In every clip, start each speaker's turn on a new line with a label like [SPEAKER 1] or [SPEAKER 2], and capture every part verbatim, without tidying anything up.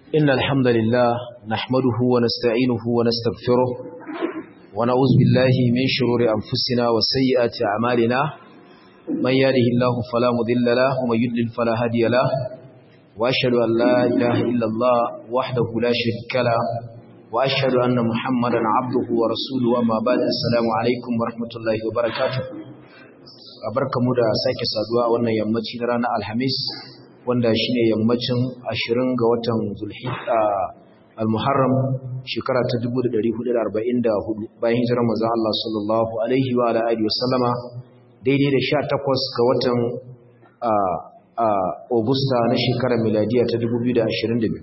[SPEAKER 1] إن الحمد لله نحمده ونستعينه ونستغفره ونعوذ بالله من شرور أنفسنا وسيئات أعمالنا من يهده الله فلا مضل له ومن يضلل فلا هادي له وأشهد أن لا إله إلا الله وحده لا شريك له وأشهد أن محمدا عبده ورسوله أما بعد السلام عليكم ورحمة الله وبركاته barkamu da sake saduwa a wannan yammaci na ranar Alhamis wanda shine yammacin ashirin ga watan Zulhijja al-Muharram shekara ta dubu da ɗari hudu da arba'in da hudu bayan hijirar manzon Allah sallallahu alaihi wa ala alihi wasallama daidai da sha takwas ga watan Agusta na shekarar miladiya ta dubu biyu da ashirin da biyu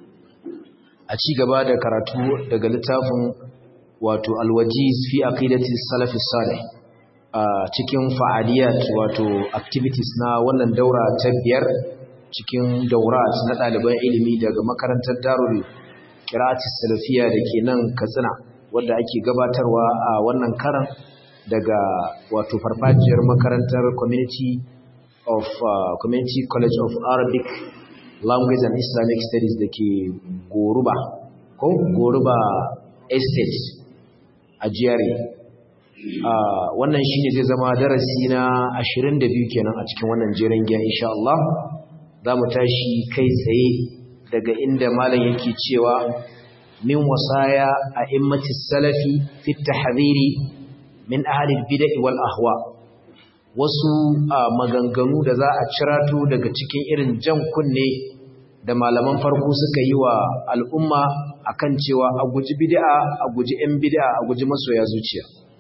[SPEAKER 1] a ci gaba da karatu daga littafin wato al-Wajiz fi aqidati salaf salih a cikin fa'aliyat wato activities na wannan daura ta biyar cikin daurat na ɗaliban ilimi daga makarantar Darul Qira'atis Salafiyya da ke nan Katsina wadda ake gabatarwa a wannan karan daga wato farfajiyar makarantar Community of uh, Community College of Arabic Language and Islamic Studies da ke Goruba ko Goruba Estate a Jiyare. Uh, wannan shine zai zama darasi na ashirin da biyu kenan a cikin wannan jerin giya insha Allah. Za mu tashi kai tsaye daga inda malam yake cewa min wasaya a immati salafi fi tahdhiri min ahli al-bid'ah wal ahwa, wasu uh, maganganu da za a cirato daga cikin irin jan kunne da malaman farko suka yi wa al'umma akan cewa a guji bid'a, a guji yan bid'a, a guji masoya zuciya.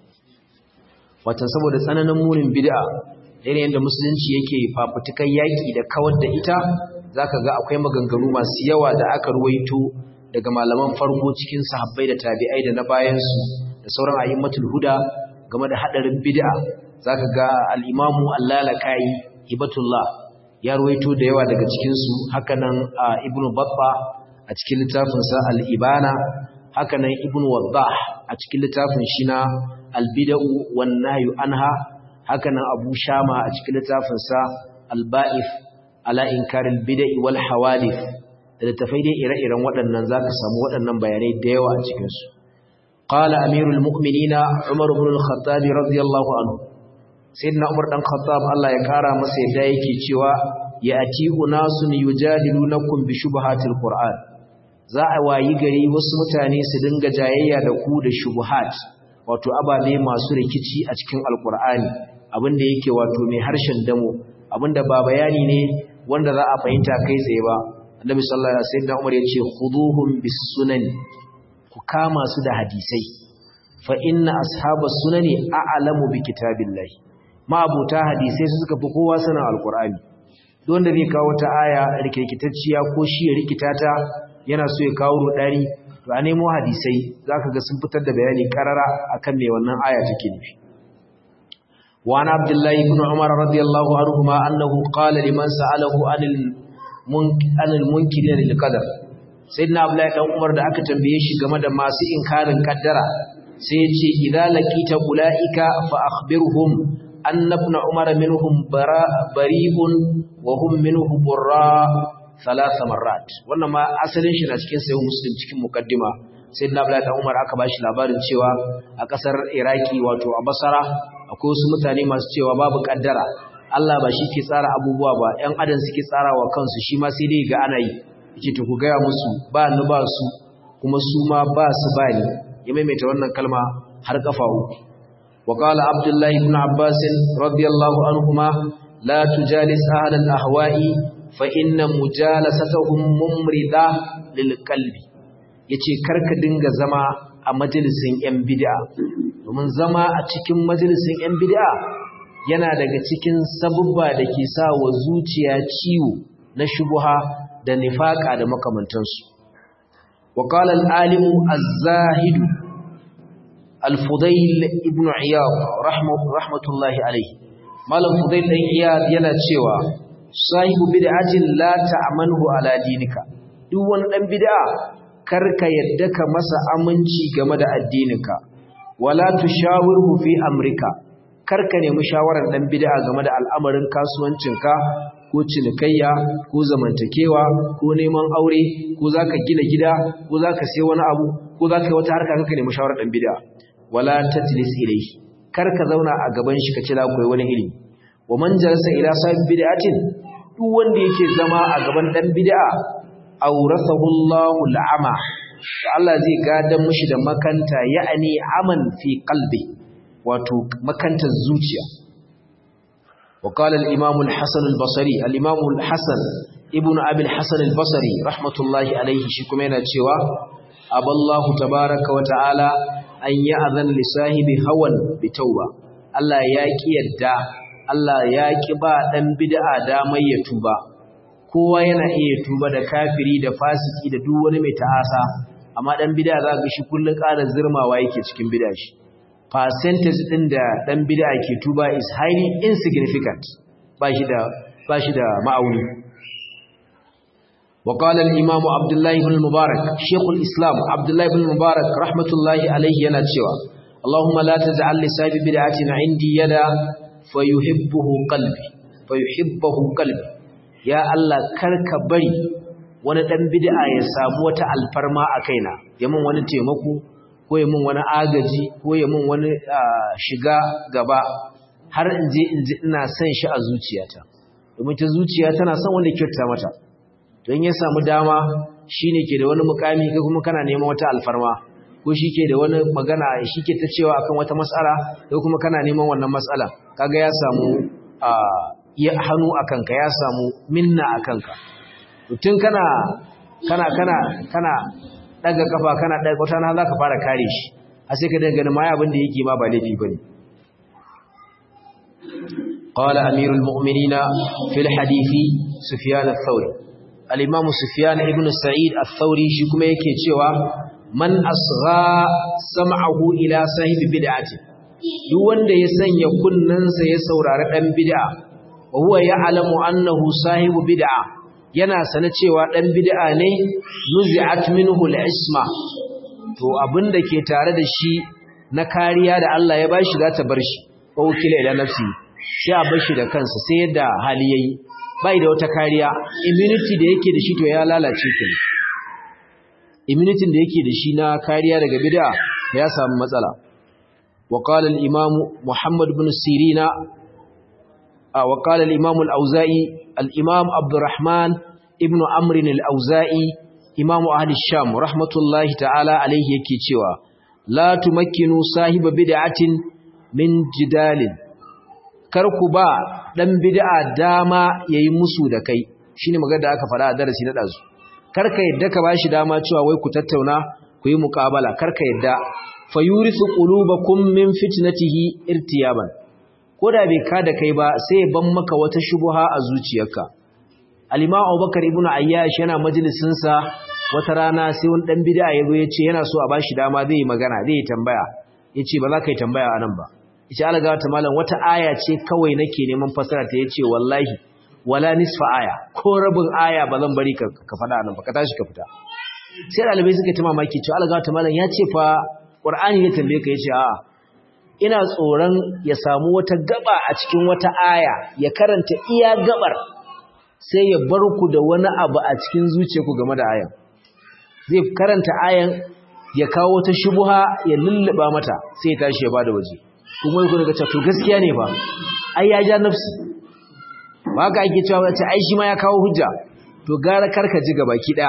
[SPEAKER 1] Watan saboda tsananin munin bid'a irin yadda musulunci yake fafutukan yaƙi da kawar da ita, zaka ga akwai maganganu masu yawa da aka ruwaito daga malaman farko cikin sahabbai da tabi'ai da na bayansu da sauran a'immatul huda game da hadarin bid'a. Zaka ga al-Imamu Al-Lalakai Hibatullah ya ruwaito da yawa daga cikin su, hakanan Ibn Battah a cikin littafin sa Al-Ibana, hakanan Ibn Waddah a cikin littafin shi na Al-Bid'u wan Nahyu anha, hakanan Abu Shama a cikin littafinsa Al-Ba'if ala inkaril bid'i wal hawadith da littafai dai ire-iren waɗannan zaka samu waɗannan bayanai da yawa a cikin su. Qala Amirul Mu'minin Umar ibn al-Khattab radiyallahu anhu, sayyidina Umar dan Khattab Allah ya kara masa yadda yake cewa ya'ti unasun yujadilunakum bi shubuhatil Qur'an, za a wayi gari wasu mutane su dinga jayayya da ku da shubuhat, wato ababe masu rikici a cikin alkur'ani, abinda yake wato mai harshen damo, abinda ba bayani ne wanda za a fahimta kai tsaye ba. Annabi sallallahu alaihi wasallam Umar yace khuduhum bis sunan, ku kama su da hadisai, fa inna ashabas sunani a'lamu bi kitabillahi, ma abuta hadisai su suka fi kowa sanin alkur'ani. Duk wanda zai kawo ta aya rikirkitacciya ko shi ya rikitata yana so ya kawo rudari, to a nemo hadisai zaka ga sun fitar da bayani karara akan me wannan aya take nufi. wa ana abdullahi ibn umar radiyallahu anhuma annahu qala liman sa'alahu anil anil munkirin lil qadar, sayyidina abdullahi dan umar da aka tambaye shi game da masu inkarin kaddara sai ya ce idza laqita ulaika fa akhbirhum anna ibn umar minhum bari'un wa hum minhu burra ثلاث مرات. wannan ma asalin shi na cikin sayyid muslim cikin mukaddima. sayyidina abdullahi dan umar aka bashi labarin cewa a kasar iraki wato a basra akwai wasu mutane masu cewa babu kaddara, Allah ba shi ke tsara abubuwa ba, ƴan adam suke tsarawa kansu, shi ma sai dai ga ana yi. yace to ku ga musu ba ni ba su, kuma su ma ba su ba ni. ya maimaita wannan kalma har kafa uku. wa qala abdullahi ibn abbas radiyallahu anhuma la tujalis ahlal ahwa'i fa inna mujalasatuhum mumrida lil qalbi, yace karka dinga zama a majalisin yan bid'a, domin zama a cikin majalisin yan bid'a yana daga cikin sabubba dake sa wa zuciya ciwo na shubha da nifaka da makamantansu. wa qala al alim az-zahid al-Fudayl ibn Iyad rahmatullahi alayhi, malam Fudayl ibn Iyad yana cewa sahibu bid'atin la ta'manhu ala dinika, duk wani dan bid'a karka yadda ka masa aminci game da addininka. wala tushawirhu fi amrika, karka nemi shawaran dan bid'a game da al'amarin kasuwancinka ko cinikayya ko zamantakewa ko neman aure ko zaka gina gida ko zaka sai wani abu ko zaka yi wata harka kanka nemi shawarar dan bid'a wala tajlis ilayhi kar ka zauna a gaban shi ka ce za ku yi wani ilimi wa man jalasa ila sahib bid'atin duk wanda yake zama a gaban dan bid'a awrathahu Allahu al'ama Allah zai gadan mishi da makanta ya'ani aman fi qalbi wato makantar zuciya وقال الإمام الحسن البصري الإمام الحسن ابن أبي الحسن البصري رحمة الله عليه شكمنا تشوى أبى الله تبارك وتعالى أن يأذن لصاحب هوى بتوبة الله ياكي يدى الله ياكي با دم بدعا دامي يتوبة kowa yana iya tuba da kafiri da fasiki da duk wani mai ta'asa amma dan bid'a zaka shi kullun ƙara zirmawa yake cikin bid'a shi percentage din da dan bid'a ke tuba is highly insignificant ba shi da ba shi da ma'auni wa qala al-imam Abdullah ibn al-Mubarak Sheikh al-Islam Abdullah ibn al-Mubarak rahmatullahi alayhi yana cewa Allahumma la taj'al li sahibi bid'atin 'indi yada fayuhibbuhu qalbi fayuhibbuhu qalbi ya Allah karka bari wani dan bid'a ya samu wata alfarma a kaina yamin wani taimako ko ya mun wani agaji ko ya mun wani shiga gaba har in je in ji ina son shi a zuciyata domin ta zuciya tana son wanda kyauta mata don ya samu dama shine ke da wani mukami kai kuma kana neman wata alfarma ko shi ke da wani magana shi ke ta cewa akan wata mas'ala kai kuma kana neman wannan mas'ala kaga ya samu ya hannu akan ka ya samu minna akan ka tun kana kana kana kana daga kafa kana daga wata na zaka fara kare shi a sai ka daga mai abin da yake ma ba laifi bane qala amirul mu'minina fil hadisi sufyan ath-thawri al-imam sufyan ibn sa'id ath-thawri shi kuma yake cewa man asgha sam'ahu ila sahibi bid'ati duk wanda ya sanya kunnansa ya saurari dan bid'a wa huwa ya'lamu annahu sahibu bid'a yana sana cewa dan bid'a ne nuzi'at minhu al-isma to abinda ke tare da shi na kariya da Allah ya bashi za ta bar shi ko kila ila nafsi sai a bar shi da kansa sai yadda hali yayi bai da wata kariya immunity da yake da shi to ya lalace kenan immunity da yake da shi na kariya daga bid'a ya samu matsala wa qala al-imam Muhammad ibn Sirina wa qala al-imam al-Auza'i al-imam Abdurrahman ibn Amr al-Auza'i imam ahli Sham rahmatullahi ta'ala alayhi yake cewa la tumakkinu sahiba bid'atin min jidalin kar ku ba dan bid'a dama yayi musu da kai shine magana da aka fara a darasi na dazu kar ka yadda ka bashi dama cewa wai ku tattauna ku yi muqabala kar ka yadda fayurisu qulubakum min fitnatihi irtiyaban koda bai ka da kai ba sai ban maka wata shubha a zuciyarka al-imam Abubakar ibn Ayyash yana majalisin sa wata rana sai wani dan bid'a yazo yace yana so a bashi dama zai yi magana zai tambaya yace ba za ka yi tambaya anan ba yace alaga ta malam wata aya ce kawai nake neman fasara ta yace wallahi wala nisfa aya ko rabin aya ba zan bari ka ka fada nan ba ka tashi ka fita sai dalibai suka ta mamaki to alaga ta malam yace fa Qur'ani ne tambaye ka yace a'a ina tsoron ya samu wata gaba a cikin wata aya ya karanta iya gabar sai ya bar ku da wani abu a cikin zuciyarku game da ayan zai karanta ayan ya kawo wata shubha ya lulluba mata sai ya tashi ya bada waje kuma yau daga cewa to gaskiya ne ba ai ya ja nafsi ba ka ake cewa wace ai shi ma ya kawo hujja to gara karka ji gabaki daya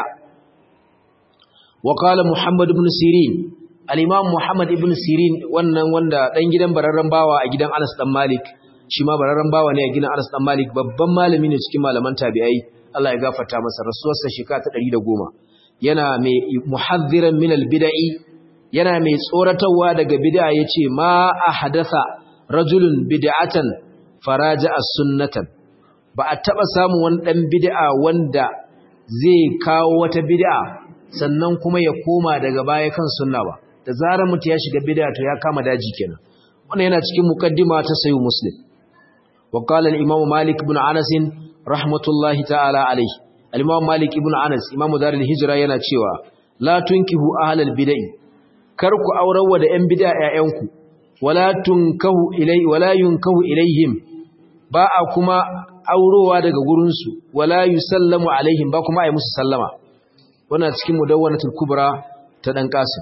[SPEAKER 1] wa qala Muhammad ibn Sirin al-Imam Muhammad ibn Sirin wannan wanda dan gidan bararran bawa a gidan Anas dan Malik shi ma bararran bawa ne a gidan Anas dan Malik babban malami ne cikin malaman tabi'ai Allah ya gafarta masa rasuwarsa shekara ta ɗari da goma yana mai muhaddiran min al-bid'i yana mai tsoratarwa daga bid'a yace ma ahdatha rajulun bid'atan faraja as-sunnatan ba a taba samu wani dan bid'a wanda zai kawo wata bid'a sannan kuma ya koma daga baya kan sunna ba da zarar mutum ya shiga bid'a to ya kama daji kenan wannan yana cikin mukaddima ta sayyid muslim wa qala al-imam malik ibn anas rahmatullahi ta'ala alayhi al-imam malik ibn anas imam darul hijra yana cewa la tunkihu ahlal bid'i kar ku aurawa da yan bid'a ƴaƴanku wala tunkahu ilai wala yunkahu ilaihim ba a kuma aurowa daga gurin su wala yusallamu alaihim ba kuma ai musu sallama wannan cikin mudawwanatul kubra ta dan qasim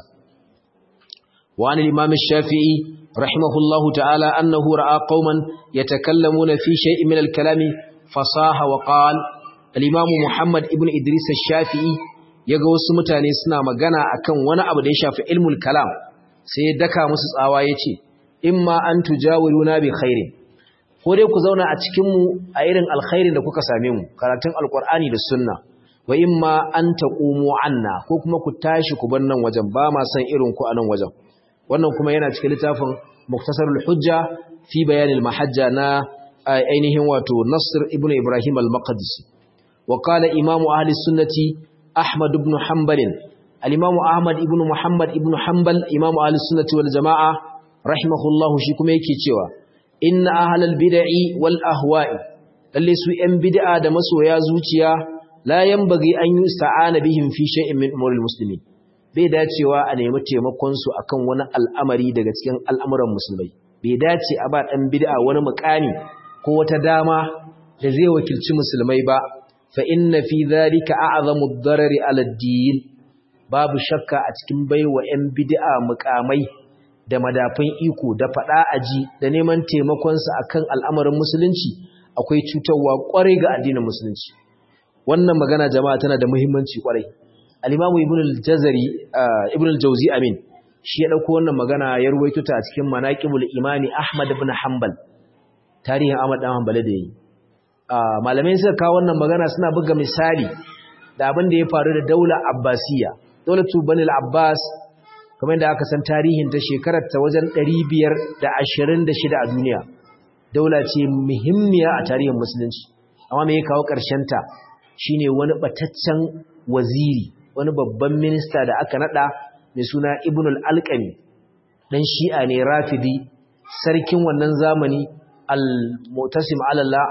[SPEAKER 1] wa an al-imam ash-shafi'i rahimahullahu ta'ala annahu ra'a qauman yatakallamuna fi shay'in min al-kalami fasaha wa qala al-imam muhammad ibn idris ash-shafi'i yaga wasu mutane suna magana akan wani abu da ya shafi ilmul kalam sai ya daka musu tsawa yace imma an tujawiruna bi khairin ko dai ku zauna a cikin mu a irin alkhairin da kuka same mu karatun alqur'ani da sunna wa imma an taqumu anna ko kuma ku tashi ku bar nan wajen ba ma san irin ku a nan wajen wannan kuma yana cikin littafin muktasarul hujja fi bayanil mahajja na ainihin wato Nasr ibn Ibrahim al-Maqdisi wa qala imam ahli sunnati Ahmad ibn Hanbal al-imam Ahmad ibn Muhammad ibn Hanbal imam ahli sunnati wal jamaa rahimahullahu shi kuma yake cewa inna ahlal bid'i wal ahwa'i lalle su yan bid'a da masoya zuciya la yanbaghi an yusta'ana bihim fi shay'in min umuril muslimin bai dacewa a nemi taimakon su akan wani al'amari daga cikin al'amuran musulmai bai dace a ba dan bid'a wani mukami ko wata dama da zai wakilci musulmai ba fa inna fi dhalika a'zamu ad-darari 'ala ad-din babu shakka a cikin baiwa yan bid'a mukamai da madafin iko da fada aji da neman taimakon su akan al'amarin musulunci akwai cutarwa kwarai ga addinin musulunci wannan magana jama'a tana da muhimmanci kwarai al-Imam Ibn al-Jazari Ibn al-Jawzi amin shi ya dauko wannan magana ya ruwaito ta a cikin Manaqibul Imami Ahmad ibn Hanbal tarihin Ahmad dan Hanbal da yi malamai suka kawo wannan magana suna buga misali da abin da ya faru da daular Abbasiyya daulatu Bani al-Abbas kamar da aka san tarihin ta shekarar ta wajen ɗari biyar da ashirin da shida a duniya daula ce muhimmiya a tarihin musulunci amma me ya kawo ƙarshen ta shine wani bataccen waziri wani babban minista da aka nada mai suna Ibn al-Alqami dan Shi'a ne Rafidi sarkin wannan zamani al-Mu'tasim ala Allah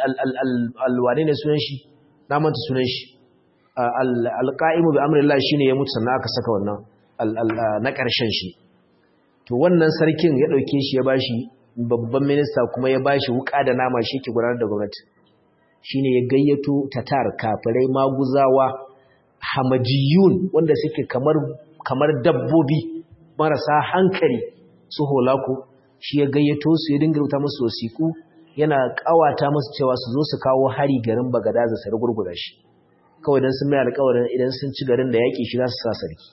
[SPEAKER 1] al-wani ne sunan shi na manta sunan shi al-Qa'imu bi amrillah shine ya mutu sannan aka saka wannan na ƙarshen shi to wannan sarkin ya dauke shi ya bashi babban minista kuma ya bashi wuka da nama shi ke gudanar da gwamnati shine ya gayyato tatar kafirai maguzawa hamajiyun wanda suke kamar kamar dabbobi marasa hankali su holako shi ya gayyato su ya dinga rubuta musu wasiku yana kawata musu cewa su zo su kawo hari garin Bagadaza su rugurguza shi kawai dan sun mai alƙawarin idan sun ci garin da yaki shi za su sa sarki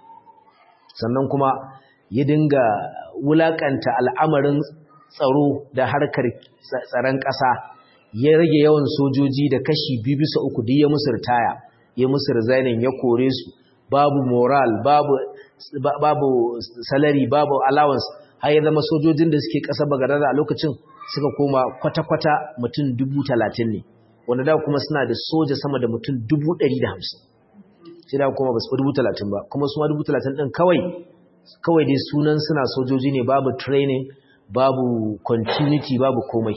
[SPEAKER 1] sannan kuma ya dinga wulakanta al'amarin tsaro da harkar tsaron ƙasa ya rage yawan sojoji da kashi biyu bisa uku duk ya musu ritaya ya musu resigning ya kore su babu moral babu babu salary babu allowance har ya zama sojojin da suke ƙasar Bagadaza a lokacin suka koma kwata-kwata mutum dubu talatin ne wanda da kuma suna da soja sama da mutum dubu ɗari da hamsin sai da kuma ba su dubu talatin ba kuma su ma dubu talatin ɗin kawai kawai dai sunan suna sojoji ne babu training babu continuity babu komai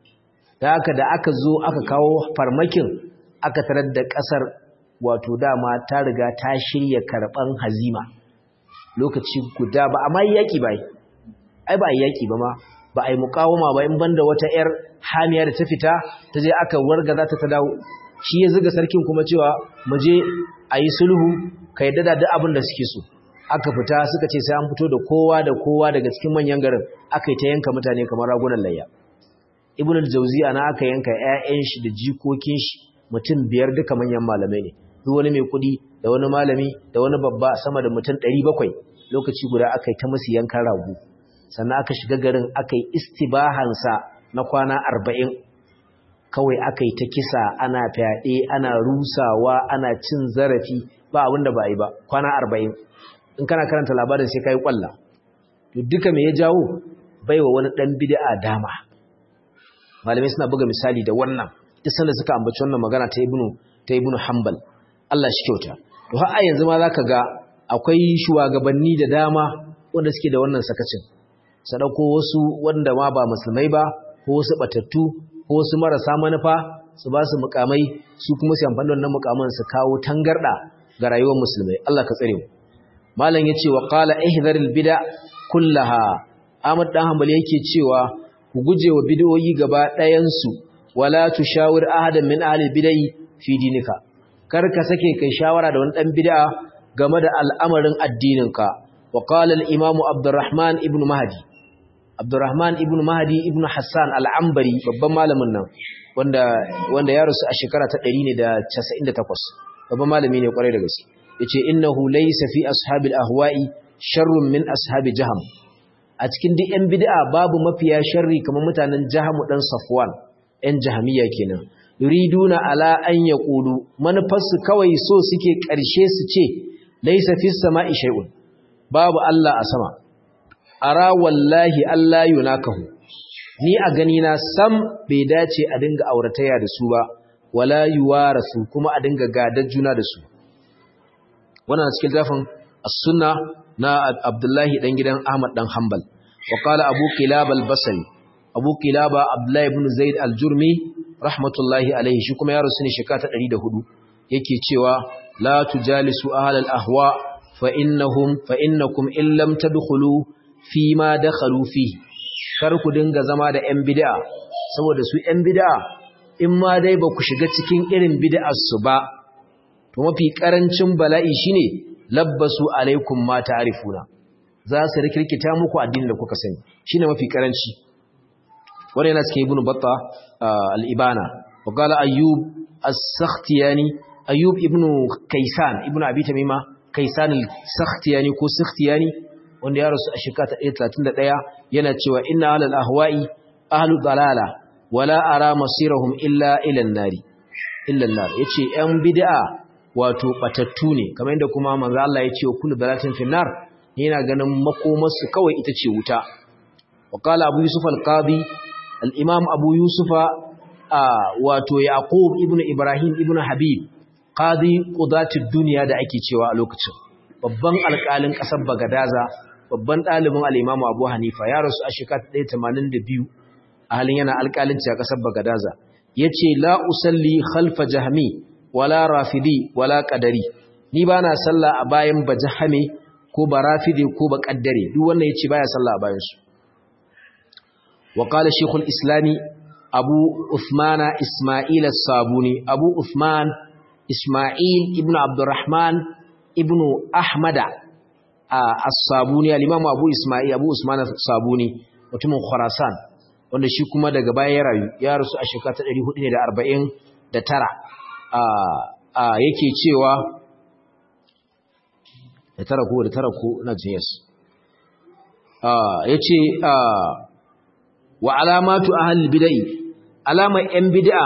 [SPEAKER 1] da haka da aka zo aka kawo farmakin aka tarar da ƙasar wato dama ta riga ta shirya karɓan hazima lokaci guda ba amma yi yaƙi ba ai ba yi yaƙi ba ma ba a yi muƙawama ba in banda wata 'yar hamiya da ta fita ta je aka wargaza ta ta dawo shi ya zuga sarkin kuma cewa mu je a yi sulhu ka yadda da duk abin da suke so aka fita suka ce sai an fito da kowa da kowa daga cikin manyan garin aka yi ta yanka mutane kamar ragunan layya ibn al-jawzi ana aka yanka ƴaƴan shi da jikokin shi mutum biyar duka manyan malamai ne duk wani mai kudi da wani malami da wani babba sama da mutum ɗari bakwai lokaci guda aka yi ta musu yankan rago sannan aka shiga garin aka yi istibahansa na kwana arba'in kawai aka yi ta kisa ana fyaɗe ana rusawa ana cin zarafi ba abin da ba a yi ba kwana arba'in in kana karanta labarin sai ka yi ƙwalla to duka me ya jawo baiwa wani ɗan bid'a dama malamai suna buga misali da wannan duk sanda suka ambaci wannan magana ta ibnu ta ibnu hanbal Allah shi kyauta to har a yanzu ma zaka ga akwai shugabanni da dama wanda suke da wannan sakacin sadako wasu wanda ma ba musulmai ba ko wasu batattu ko wasu marasa manufa su ba su mukamai su kuma su amfani da wannan mukaman su kawo tangarda ga rayuwar musulmai Allah ka tsare mu malam yace wa qala ihdharil bid'a kullaha Ahmad dan Hanbali yake cewa ku gujewa bid'o'i gaba ɗayan su wala tushawir ahadan min ahli bid'ah fi dinika kar ka sake kai shawara da wani dan bid'a game da al'amarin addininka wa qala al-imam Abdurrahman ibn Mahdi Abdurrahman ibn Mahdi ibn Hassan al-Ambari babban malamin nan wanda wanda ya rusu a shekara ta ɗari casa'in da takwas babban malami ne kwarai da gaske yace innahu laysa fi ashabil ahwa'i sharrun min ashabi jaham a cikin duk yan bid'a babu mafiya sharri kamar mutanen Jaham dan Safwan yan jahamiya kenan yuriduna ala an yaqulu manufarsu kawai so suke karshe su ce laysa fis sama'i shay'un babu Allah a sama ara wallahi Allah yunakahu ni a gani na sam bai dace a dinga aurataya da su ba wala yuwarasu kuma a dinga gadar juna da su wannan cikin zafin as-sunna na Abdullahi dan gidan Ahmad dan Hanbal wa qala Abu Qilab al-Basri Abu Qilaba Abdullah ibn Zaid al-Jurmi rahmatullahi alayhi shi kuma ya rusu ne shekara ta ɗari da hudu yake cewa la tujalisu ahlal ahwa fa innahum fa innakum in lam tadkhulu fi ma dakhalu fi kar ku dinga zama da ƴan bid'a saboda su ƴan bid'a in ma dai ba ku shiga cikin irin bid'ar su ba to mafi karancin bala'i shine labbasu alaikum ma ta'rifuna za su rikirkita muku addinin da kuka sani shine mafi karanci wannan yana cikin ibnu batta al-ibana wa qala ayyub as-sakhtiyani ayyub ibnu kaysan ibnu abi tamima kaysan al-sakhtiyani ko sakhtiyani wanda ya rasu a shekara ta ɗaya talatin da ɗaya yana cewa inna alal ahwa'i ahlu dalala wala ara masirahum illa ila an-nari illa an-nar yace yan bid'a wato batattu ne kamar yadda kuma manzo Allah ya ce kullu dalatin fi nar yana ganin makomarsu kawai ita ce wuta wa qala abu yusuf al-qadi al-imam abu yusufa wato yaqub ibnu ibrahim ibnu habib qadi qudatid dunya da ake cewa a lokacin babban alƙalin ƙasar bagadaza babban ɗalibin al-imam abu hanifa ya rasu a shekara ɗaya tamanin da biyu a halin yana alƙalinci a ƙasar bagadaza yace la usalli khalfa jahmi wala rafidi wala qadari ni bana sallah a bayan bajahame ko barafidi ko ba qaddare duk wannan yace baya sallah a bayan su wa qala shaykhul islami abu uthmana isma'il as-sabuni abu uthman isma'il ibnu abdurrahman ibnu ahmada as-sabuni al-imam abu isma'il abu usman as-sabuni mutumin khurasan wanda shi kuma daga baya ya rayu ya rasu a shekara ta ɗari hudu da arba'in da tara a yake cewa da tara ko da tara ko na jiyas yace wa alamatu ahli bid'ah alama yan bid'a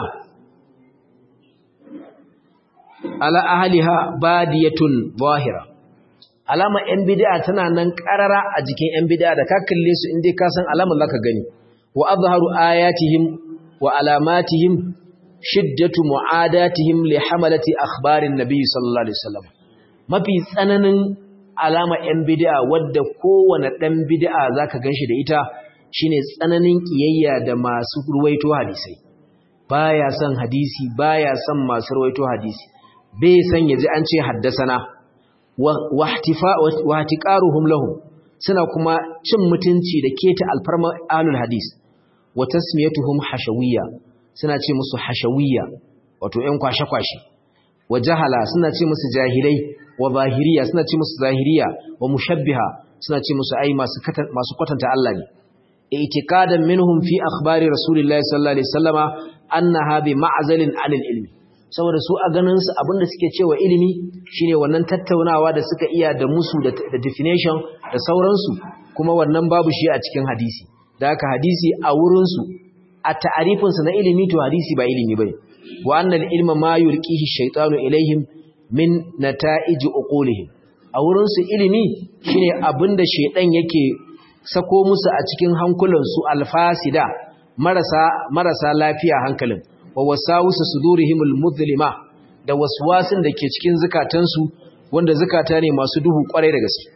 [SPEAKER 1] ala ahliha badiyatun zahira alama yan bid'a tana nan karara a jikin yan bid'a da ka kalle su indai ka san alamar zaka gani wa azharu ayatihim wa alamatihim shiddatu mu'adatihim li hamalati akhbarin nabiy sallallahu alaihi wasallam mafi tsananin alama yan bid'a wadda kowanne dan bid'a zaka ganshi da ita shine tsananin kiyayya da masu ruwaito hadisi baya son hadisi baya son masu ruwaito hadisi bai san yaji an ce haddasana wa ihtifa wa ihtiqaruhum lahum suna kuma cin mutunci da keta alfarma ahlul hadis wa tasmiyatuhum hashawiyya suna ce musu hashawiyya wato ƴan kwashe-kwashe wa jahala suna ce musu jahilai wa zahiriya suna ce musu zahiriya wa mushabbiha suna ce musu ai masu masu kwatanta Allah ne i'tiqadan minhum fi akhbari rasulillahi sallallahu alaihi wasallama annaha bi ma'zalin 'anil ilmi saboda su a ganin su abinda suke cewa ilimi shine wannan tattaunawa da suka iya da musu da definition da sauransu kuma wannan babu shi a cikin hadisi da haka hadisi a wurin su a ta'arifin su na ilimi to hadisi ba ilimi bane wa annal ilma ma yulqihi shaytanu ilaihim min nata'ij uqulihim a wurin su ilimi shine abinda shaydan yake sako musu a cikin hankulansu alfasida marasa marasa lafiya hankalin wa wasawusu sudurihimul muzlima da waswasin da ke cikin zakatansu wanda zakata ne masu duhu kwarai da gaske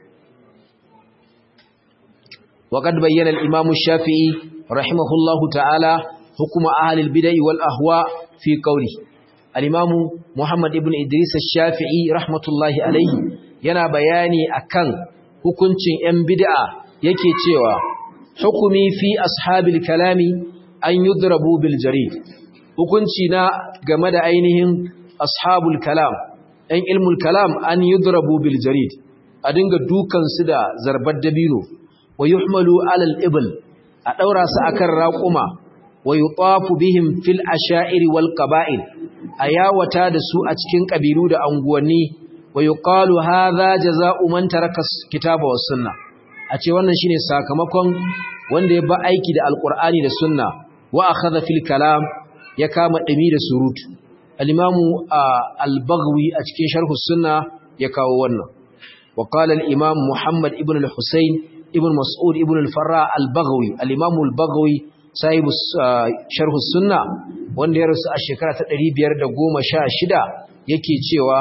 [SPEAKER 1] وقد بين الإمام الشافعي رحمه الله تعالى حكم أهل البدع والأهواء في قوله الإمام محمد ابن إدريس الشافعي رحمة الله عليه ينا بياني أكن hukuncin ‘yan bid'a yake cewa hukumi fi ashabil kalami an yudrabu bil jarid hukunci na game da ainihin ashabul kalam ɗan ilmul kalam an yudrabu bil jarid a dinga dukan su da zarbar dabino wa yuhmalu alal ibl a daura su akan raquma wa yutafu bihim fil asha'ir wal qaba'il ayawata da su a cikin kabilu da anguwanni wa yuqalu hadha jazaa'u man taraka kitaba was sunna a ce wannan shine sakamakon wanda ya ba aiki da alqur'ani da sunna wa akhadha fil kalam ya kama dumi da surutu al-imamu al-Baghawi a cikin sharh sunna ya kawo wannan wa qala al-imam Muhammad ibn al-Husayn ibn Mas'ud ibn al-Farra al-Baghawi al-imamu al-Baghawi sahibu sharh sunna wanda ya rasu a shekara ta ɗari biyar da goma sha shida yake cewa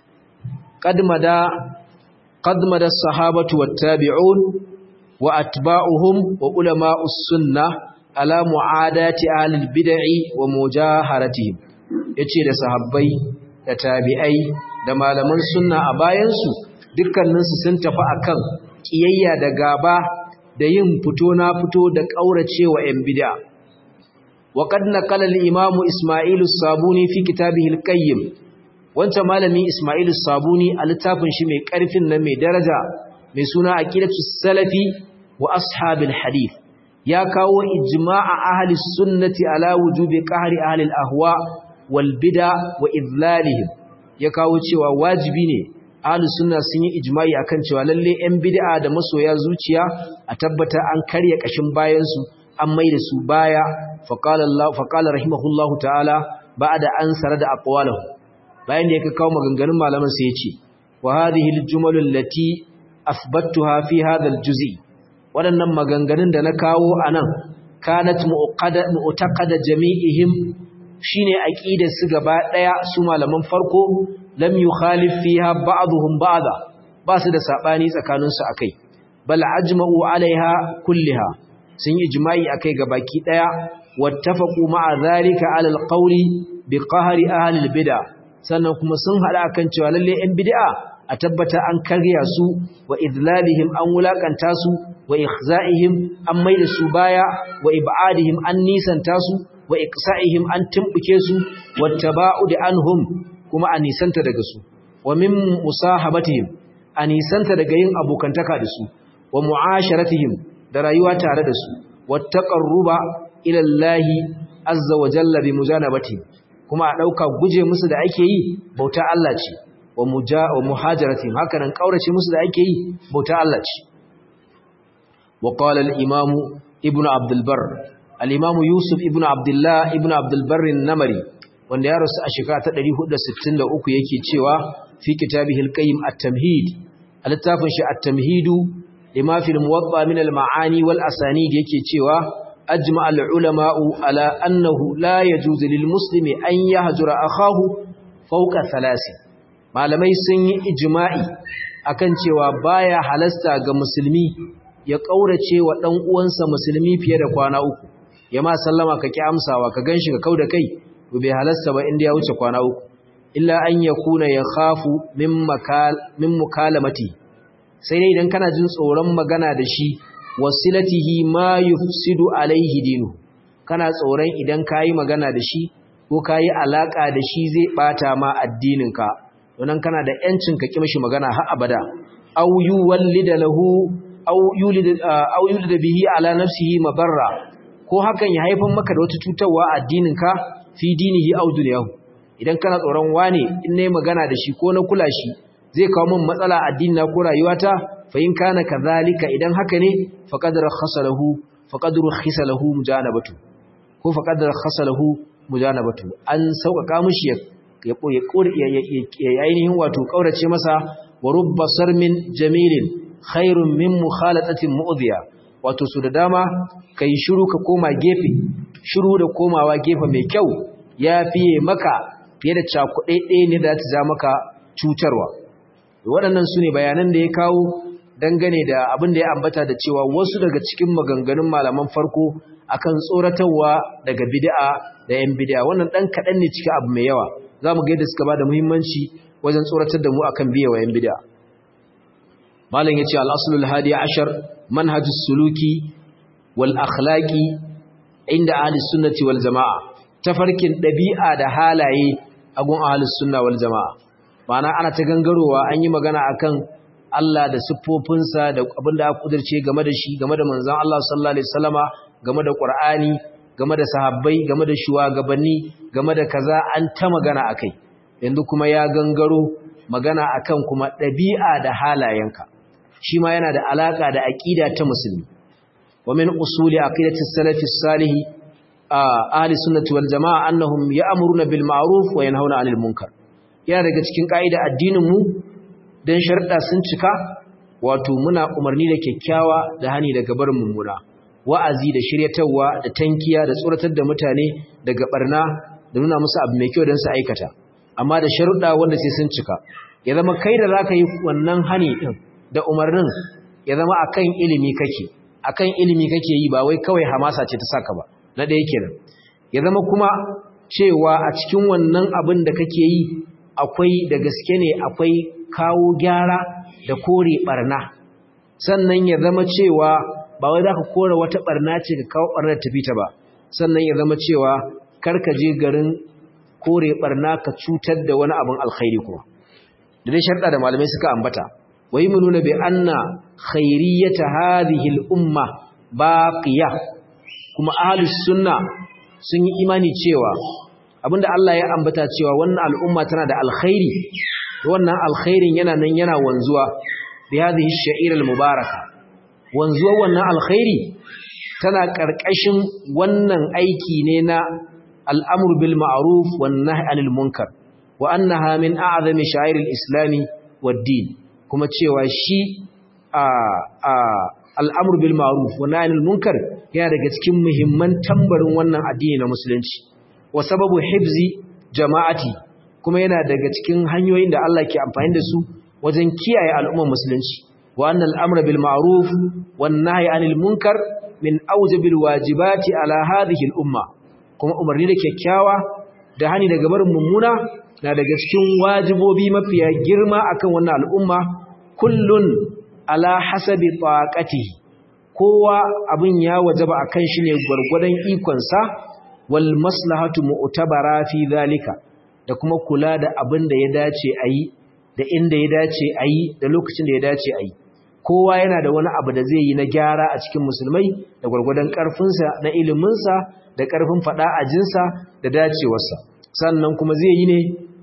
[SPEAKER 1] qadmada qadmada as-sahabatu wat-tabi'un wa atba'uhum wa ulama'us sunnah ala mu'adati ahli al-bid'i wa mujaharatihim yace da sahabbai da tabi'ai da malaman sunna a bayan su dukkaninsu sun tafi akan kiyayya da gaba da yin fito na fito da kauracewa yan bid'a wa qad naqala al-imam Isma'il as-Sabuni fi kitabihi al-Qayyim wanda malami Isma'il as-Sabuni a littafin shi mai karfin nan mai daraja mai suna aqidatu salafi wa ashabil hadith ya kawo ijma'a ahli sunnati ala wujubi qahri ahli al-ahwa wal bid'a wa idlalihim ya kawo cewa wajibi ne ahli sunna sun yi ijma'i akan cewa lalle yan bid'a da masoya zuciya a tabbata an karya kashin bayan su an maida su baya faqala Allah faqala rahimahullahu ta'ala ba'da an sarada aqwalahu bayan da yake kawo maganganun malaman sai ya ce wa hadhihi al-jumal allati athbattuha fi hadha al-juz'i waɗannan maganganun da na kawo a nan kanat mu'taqada jami'ihim shine aqidar su gaba daya su malaman farko lam yukhalif fiha ba'dhum ba'da ba su da sabani tsakanin su akai bal ajma'u alaiha kulliha sun yi ijma'i akai gabaki daya wattafaqu ma'a zalika ala alqawli bi qahri ahli albid'ah sannan kuma sun hada akan cewa lalle yan bid'a a tabbata an karya su wa idlalihim an wulakanta su wa ikhza'ihim an maida su baya wa ib'adihim an nisanta su wa iqsa'ihim an tumbuke su wattaba'ud anhum kuma an nisanta daga su wa min musahabatihim an nisanta daga yin abokantaka da su wa mu'asharatihim da rayuwa tare da su wattaqarruba ila Allah azza wa jalla bi mujanabatihim kuma a dauka guje musu da ake yi bauta Allah ce wa muhajaratihim haka nan kaurace musu da ake yi bauta Allah ce wa qala al-imam ibn abd al-barr al-imam yusuf ibn abdullah ibn abd al-barr an-namari wanda ya rasu a shekara ta ɗari hudu da sittin da uku yake cewa fi kitabihi al-qayyim at-tamhid al-littafin shi at-tamhidu lima fi al-muwatta min al-ma'ani wal asanid yake cewa ajma al-ulama'u ala annahu la yajuzu lil muslimi an yahjura akahu fawqa thalath malamai sun yi ijma'i akan cewa baya halasta ga musulmi ya kaurace wa dan uwansa musulmi fiye da kwana uku yama sallama ka ki amsawa ka ganshi ka kauda kai to bai halasta ba inda ya wuce kwana uku illa an yakuna yakhafu min makal min mukalamati sai dai idan kana jin tsoron magana da shi wasilatihi ma yufsidu alaihi dinu kana tsoron idan kayi magana da shi ko kayi alaka da shi zai bata ma addininka wannan kana da yancin ka kimshi magana har abada aw yuwallida lahu aw yulid aw yulid bihi ala nafsihi mabarra ko hakan ya haifar maka da wata cutarwa a addininka fi dinihi aw dunyahu idan kana tsoron wane in nayi magana da shi ko na kula shi zai kawo min matsala addinina ko rayuwata fa in kana kadhalika idan haka ne faqad rakhasalahu faqad rakhasalahu mujanabatu ko faqad rakhasalahu mujanabatu an sauƙaƙa mishi ya ya ainihin wato kaurace masa wa rubba sarmin jamilin khairun min mukhalatatin mu'dhiya wato su da dama kai shiru ka koma gefe shiru da komawa gefe mai kyau ya fiye maka fiye da cakuɗe ne da ta ja maka cutarwa waɗannan su ne bayanan da ya kawo dangane da abin da ya ambata da cewa wasu daga cikin maganganun malaman farko akan tsoratarwa daga bid'a da yan bid'a wannan dan kaɗan ne cikin abu mai yawa za mu ga yadda suka ba da muhimmanci wajen tsoratar da mu akan biyewa yan bid'a malam yace al-aslul hadi ashar manhajus suluki wal akhlaqi inda ahli sunnati wal jamaa tafarkin ɗabi'a da halaye a gun ahlus sunna wal jama'a. Ma'ana ana ta gangarowa an yi magana akan Allah da siffofinsa da abin da aka kudirce game da shi, game da manzon Allah sallallahu alaihi wasallama, game da Qur'ani, game da sahabbai, game da shugabanni, game da kaza an ta magana akai. Yanzu kuma ya gangaro magana akan kuma ɗabi'a da halayenka. Shi ma yana da alaka da aqida ta musulmi. Wa min usuli aqidati as-salaf as-salih ahli sunnati wal jamaa annahum ya'muruna bil ma'ruf wa yanhauna 'anil munkar. Yana daga cikin kaida addinin mu dan sharuɗa sun cika, wato muna umarni da kyakkyawa da hani daga barin mummuna, wa'azi da shiryatawa da tankiya da tsoratar da mutane daga barna da nuna musu abu mai kyau dan su aikata, amma da sharuɗa wanda sai sun cika. Ya zama kai da zaka yi wannan hani din da umarnin ya zama akan ilimi kake, akan ilimi kake yi ba wai kawai hamasa ce ta saka ba. Na ɗaya kenan. Ya zama kuma cewa a cikin wannan abin da kake yi akwai da gaske ne akwai kawo gyara da kore barna. Sannan ya zama cewa ba wai zaka kore wata barna ce ka kawo barnar tafi ta ba. Sannan ya zama cewa kar ka je garin kore barna ka cutar da wani abin alkhairi kuma. Da dai sharɗa da malamai suka ambata. Wai mu nuna bi anna khairiyyata hadhihi al-umma baqiya. Kuma ahlus sunna sun yi imani cewa abinda Allah ya ambata cewa wannan al'umma tana da alkhairi, wannan alkhairin yana nan yana wanzuwa bi hadhihi ash-sha'ira al-mubaraka. Wanzuwa wannan alkhairi tana karkashin wannan aiki ne na al'amr bil ma'ruf wan nahy 'anil munkar, wa annaha min a'zami sha'air al-islam wad-din. Kuma cewa shi a a al'amr bil ma'ruf wan nahy 'anil munkar yana daga cikin muhimman tambarin wannan addini na musulunci. Wa sababu hifzi jama'ati, kuma yana daga cikin hanyoyin da Allah ke amfani da su wajen kiyaye al'ummar musulunci. Wa annal amra bil ma'ruf wan nahyi 'anil munkar min awjabil wajibati ala hadhihi al umma. Kuma umarni da kyakkyawa da hani daga barin mummuna na daga cikin wajibobi mafiya girma akan wannan al'umma, kullun ala hasabi taqatihi. Kowa abin ya wajaba akan shi ne gurgurdan ikon sa, wal maslahatu mu'tabara fi zalika, da kuma kula da abin da ya dace ayi da inda ya dace ayi da lokacin da ya dace ayi. Kowa yana da wani abu da zai yi na gyara a cikin musulmai da gurgurdan karfin sa na ilimin sa da karfin fada ajin sa da dacewar sa, sannan kuma zai yi ne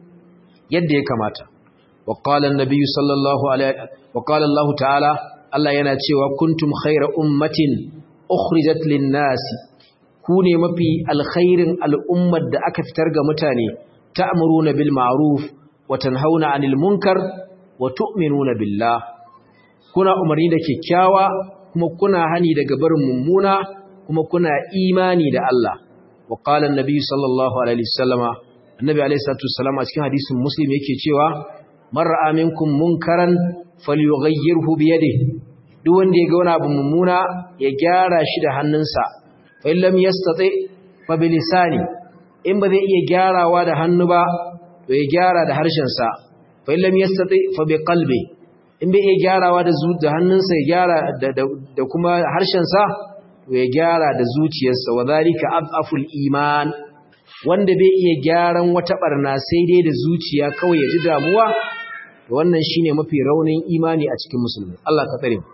[SPEAKER 1] yadda ya kamata. Wa qala an-nabiy sallallahu alaihi wa qala Allah ta'ala, Allah yana cewa kuntum khayra ummatin ukhrijat lin-nasi, ku ne mafi alkhairin al'ummar da aka fitar ga mutane, ta'muruna bil ma'ruf wa tanhauna 'anil munkar wa tu'minuna billah. Kuna umarni da kyakkyawa kuma kuna hani daga barin mummuna kuma kuna imani da Allah. Wa qala an-nabiy sallallahu alaihi wasallama, annabi alaihi salatu wassalam a cikin hadisin muslim yake cewa man ra'a minkum munkaran falyughayyirhu bi yadihi. Duk wanda ya ga wani abu mummuna ya gyara shi da hannunsa. Fa in lam yastati fa bi lisani, in ba zai iya gyarawa da hannu ba to ya gyara da harshen sa. Fa in lam yastati fa bi qalbi, in bai iya gyarawa da da hannunsa ya gyara da da kuma harshen sa to ya gyara da zuciyarsa. Wa zalika afaful iman, wanda bai iya gyaran wata barna sai dai da zuciya kawai ya ji damuwa, to wannan shine mafi raunin imani a cikin musulmi. Allah ka tsare mu.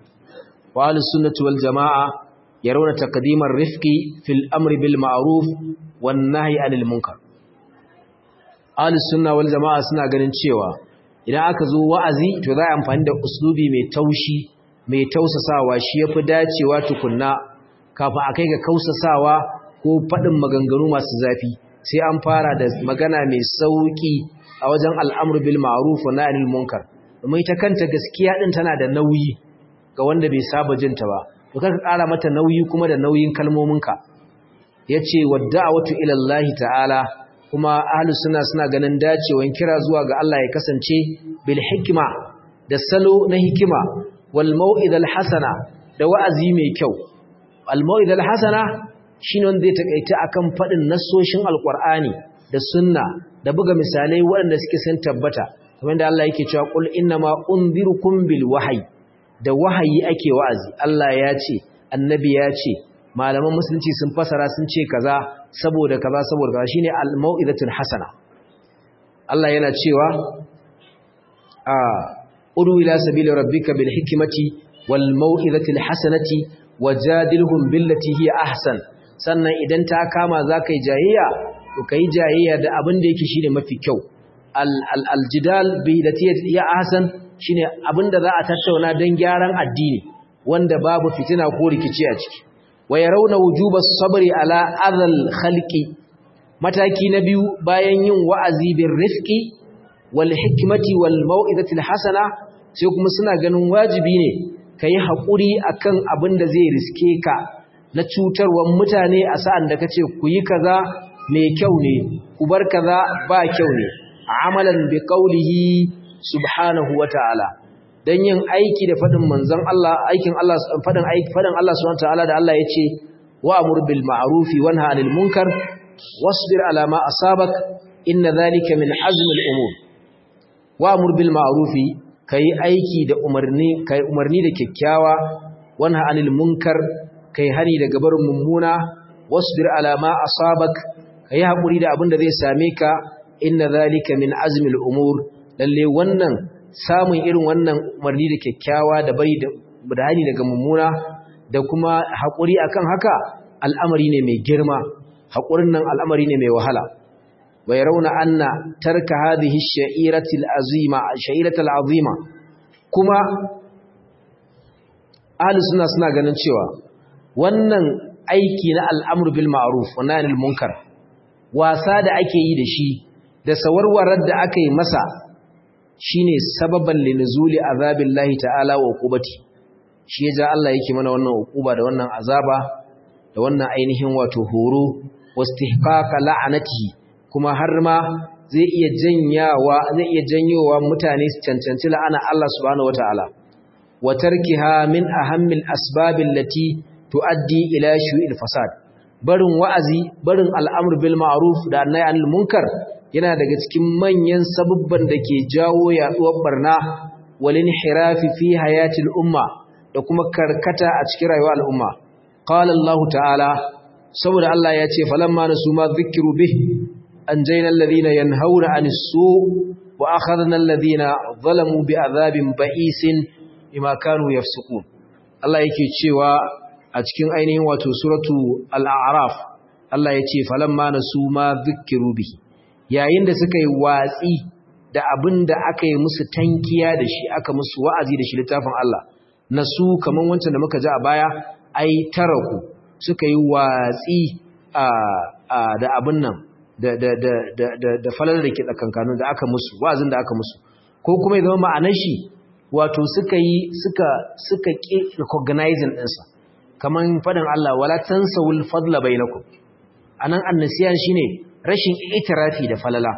[SPEAKER 1] Wa ahlus sunnati wal jamaa yarawna taqdimar rifqi fil amri bil ma'ruf wan nahyi 'anil munkar. Ahlus sunna wal jamaa suna ganin cewa idan aka zo wa'azi to za a amfani da uslubi mai taushi, mai tausasawa, shi yafi dacewa tukunna kafin akai ga kausasawa ko fadin maganganu masu zafi. Sai an fara da magana mai sauki a wajen al'amru bil ma'ruf wa nahy 'anil munkar. Domin ita kanta gaskiya din tana da nauyi ga wanda bai saba jinta ba, to kaka ƙara mata nauyi kuma da nauyin kalmominka. Yace wadda'atu ila Allah ta'ala, kuma ahlus sunna suna ganin dacewan kira zuwa ga Allah ya kasance bil hikma, da salo na hikima, wal mau'izal hasana, da wa'azi mai kyau. Al mau'izal hasana shine wanda zai takaita akan fadin nassoshin alqur'ani da sunna da buga misalai waɗanda suke sun tabbata, kamar da Allah yake cewa qul innama unzirukum bil wahyi, da wahayi ake wa'azi. Allah ya ce, annabi ya ce, malaman musulunci sun fasara sun ce kaza saboda kaza saboda kaza shine al-mau'izatul hasana Allah yana cewa a udu ila sabili rabbika bil hikmati wal mau'izatil hasanati wajadilhum billati hiya ahsan sannan idan ta kama zakai jayayya to kai jayayya da abin da yake shine mafi kyau al-aljidal billati hiya ahsan shine abin da za a tattauna dan gyaran addini wanda babu fitina ko rikici a ciki wa yarawna wujubas sabri ala adhal khalqi mataki na biyu bayan yin wa'azi bir rifqi wal hikmati wal mau'izati al hasana sai kuma suna ganin wajibi ne kai hakuri akan abin da zai riske ka na cutarwar mutane a sa'an da kace ku yi kaza mai kyau ne ku bar kaza ba kyau ne amalan bi qawlihi subhanahu wa ta'ala dan yin aiki da fadin manzon Allah aikin Allah fadin aiki fadin Allah subhanahu wa ta'ala da Allah yace wa'mur bil ma'rufi wanha 'anil munkar wasbir 'ala ma asabak inna dhalika min azmi al umur wa'mur bil ma'rufi kai aiki da umarni kai umarni da kyakkyawa wanha 'anil munkar kai hani daga barin mummuna wasbir 'ala ma asabak kai hakuri da abin da zai same ka inna dhalika min azmi al umur lalle wannan samun irin wannan umarni da kyakkyawa da bari da hani daga mummuna da kuma haƙuri akan haka al'amari ne mai girma haƙurin nan al'amari ne mai wahala wa yarawna anna tarka hadhihi ash-sha'irati al-azima sha'irati al-azima kuma ahlus sunna suna ganin cewa wannan aiki na al'amr bil ma'ruf wa nahy anil munkar wasa da ake yi da shi da sawarwarar da aka yi masa shine sababan linuzuli azabillahi ta'ala wa uqubati shi yaja Allah yake mana wannan uquba da wannan azaba da wannan ainihin wato horo wastihqaqa la'anatihi kuma har ma zai iya janyawa zai iya janyowa mutane su cancanci la'ana Allah subhanahu wataala wa tarkiha min ahammil asbabil lati tuaddi ila shu'il fasad barin wa'azi barin al'amr bil ma'ruf da nahy anil munkar yana daga cikin manyan sabubban da ke jawo yaduwar barna walin hirafi fi hayatil umma da kuma karkata a cikin rayuwar al'umma qala Allah ta'ala saboda Allah ya ce falamma nasu ma dhikru bih anjayna alladhina yanhauna 'anis su' wa akhadna alladhina zalamu bi'adhabin ba'isin bima kanu yafsukun Allah yake cewa a cikin ainihin wato suratu al-a'raf Allah ya ce falamma nasu ma dhikru bih yayin da suka yi watsi da abin da aka yi musu tankiya da shi aka musu wa'azi da shi littafin Allah nasu kaman wancan da muka ji a baya ai taraku suka yi watsi a da abin nan da da da da da, da falal da ke tsakankanin da aka musu wa'azin da aka musu ko kuma ya zama ma'anar shi wato suka yi suka suka ki recognizing ɗinsa kaman fadin Allah wala tansawul fadla bainakum anan annasiyan shine rashin itirafi da falala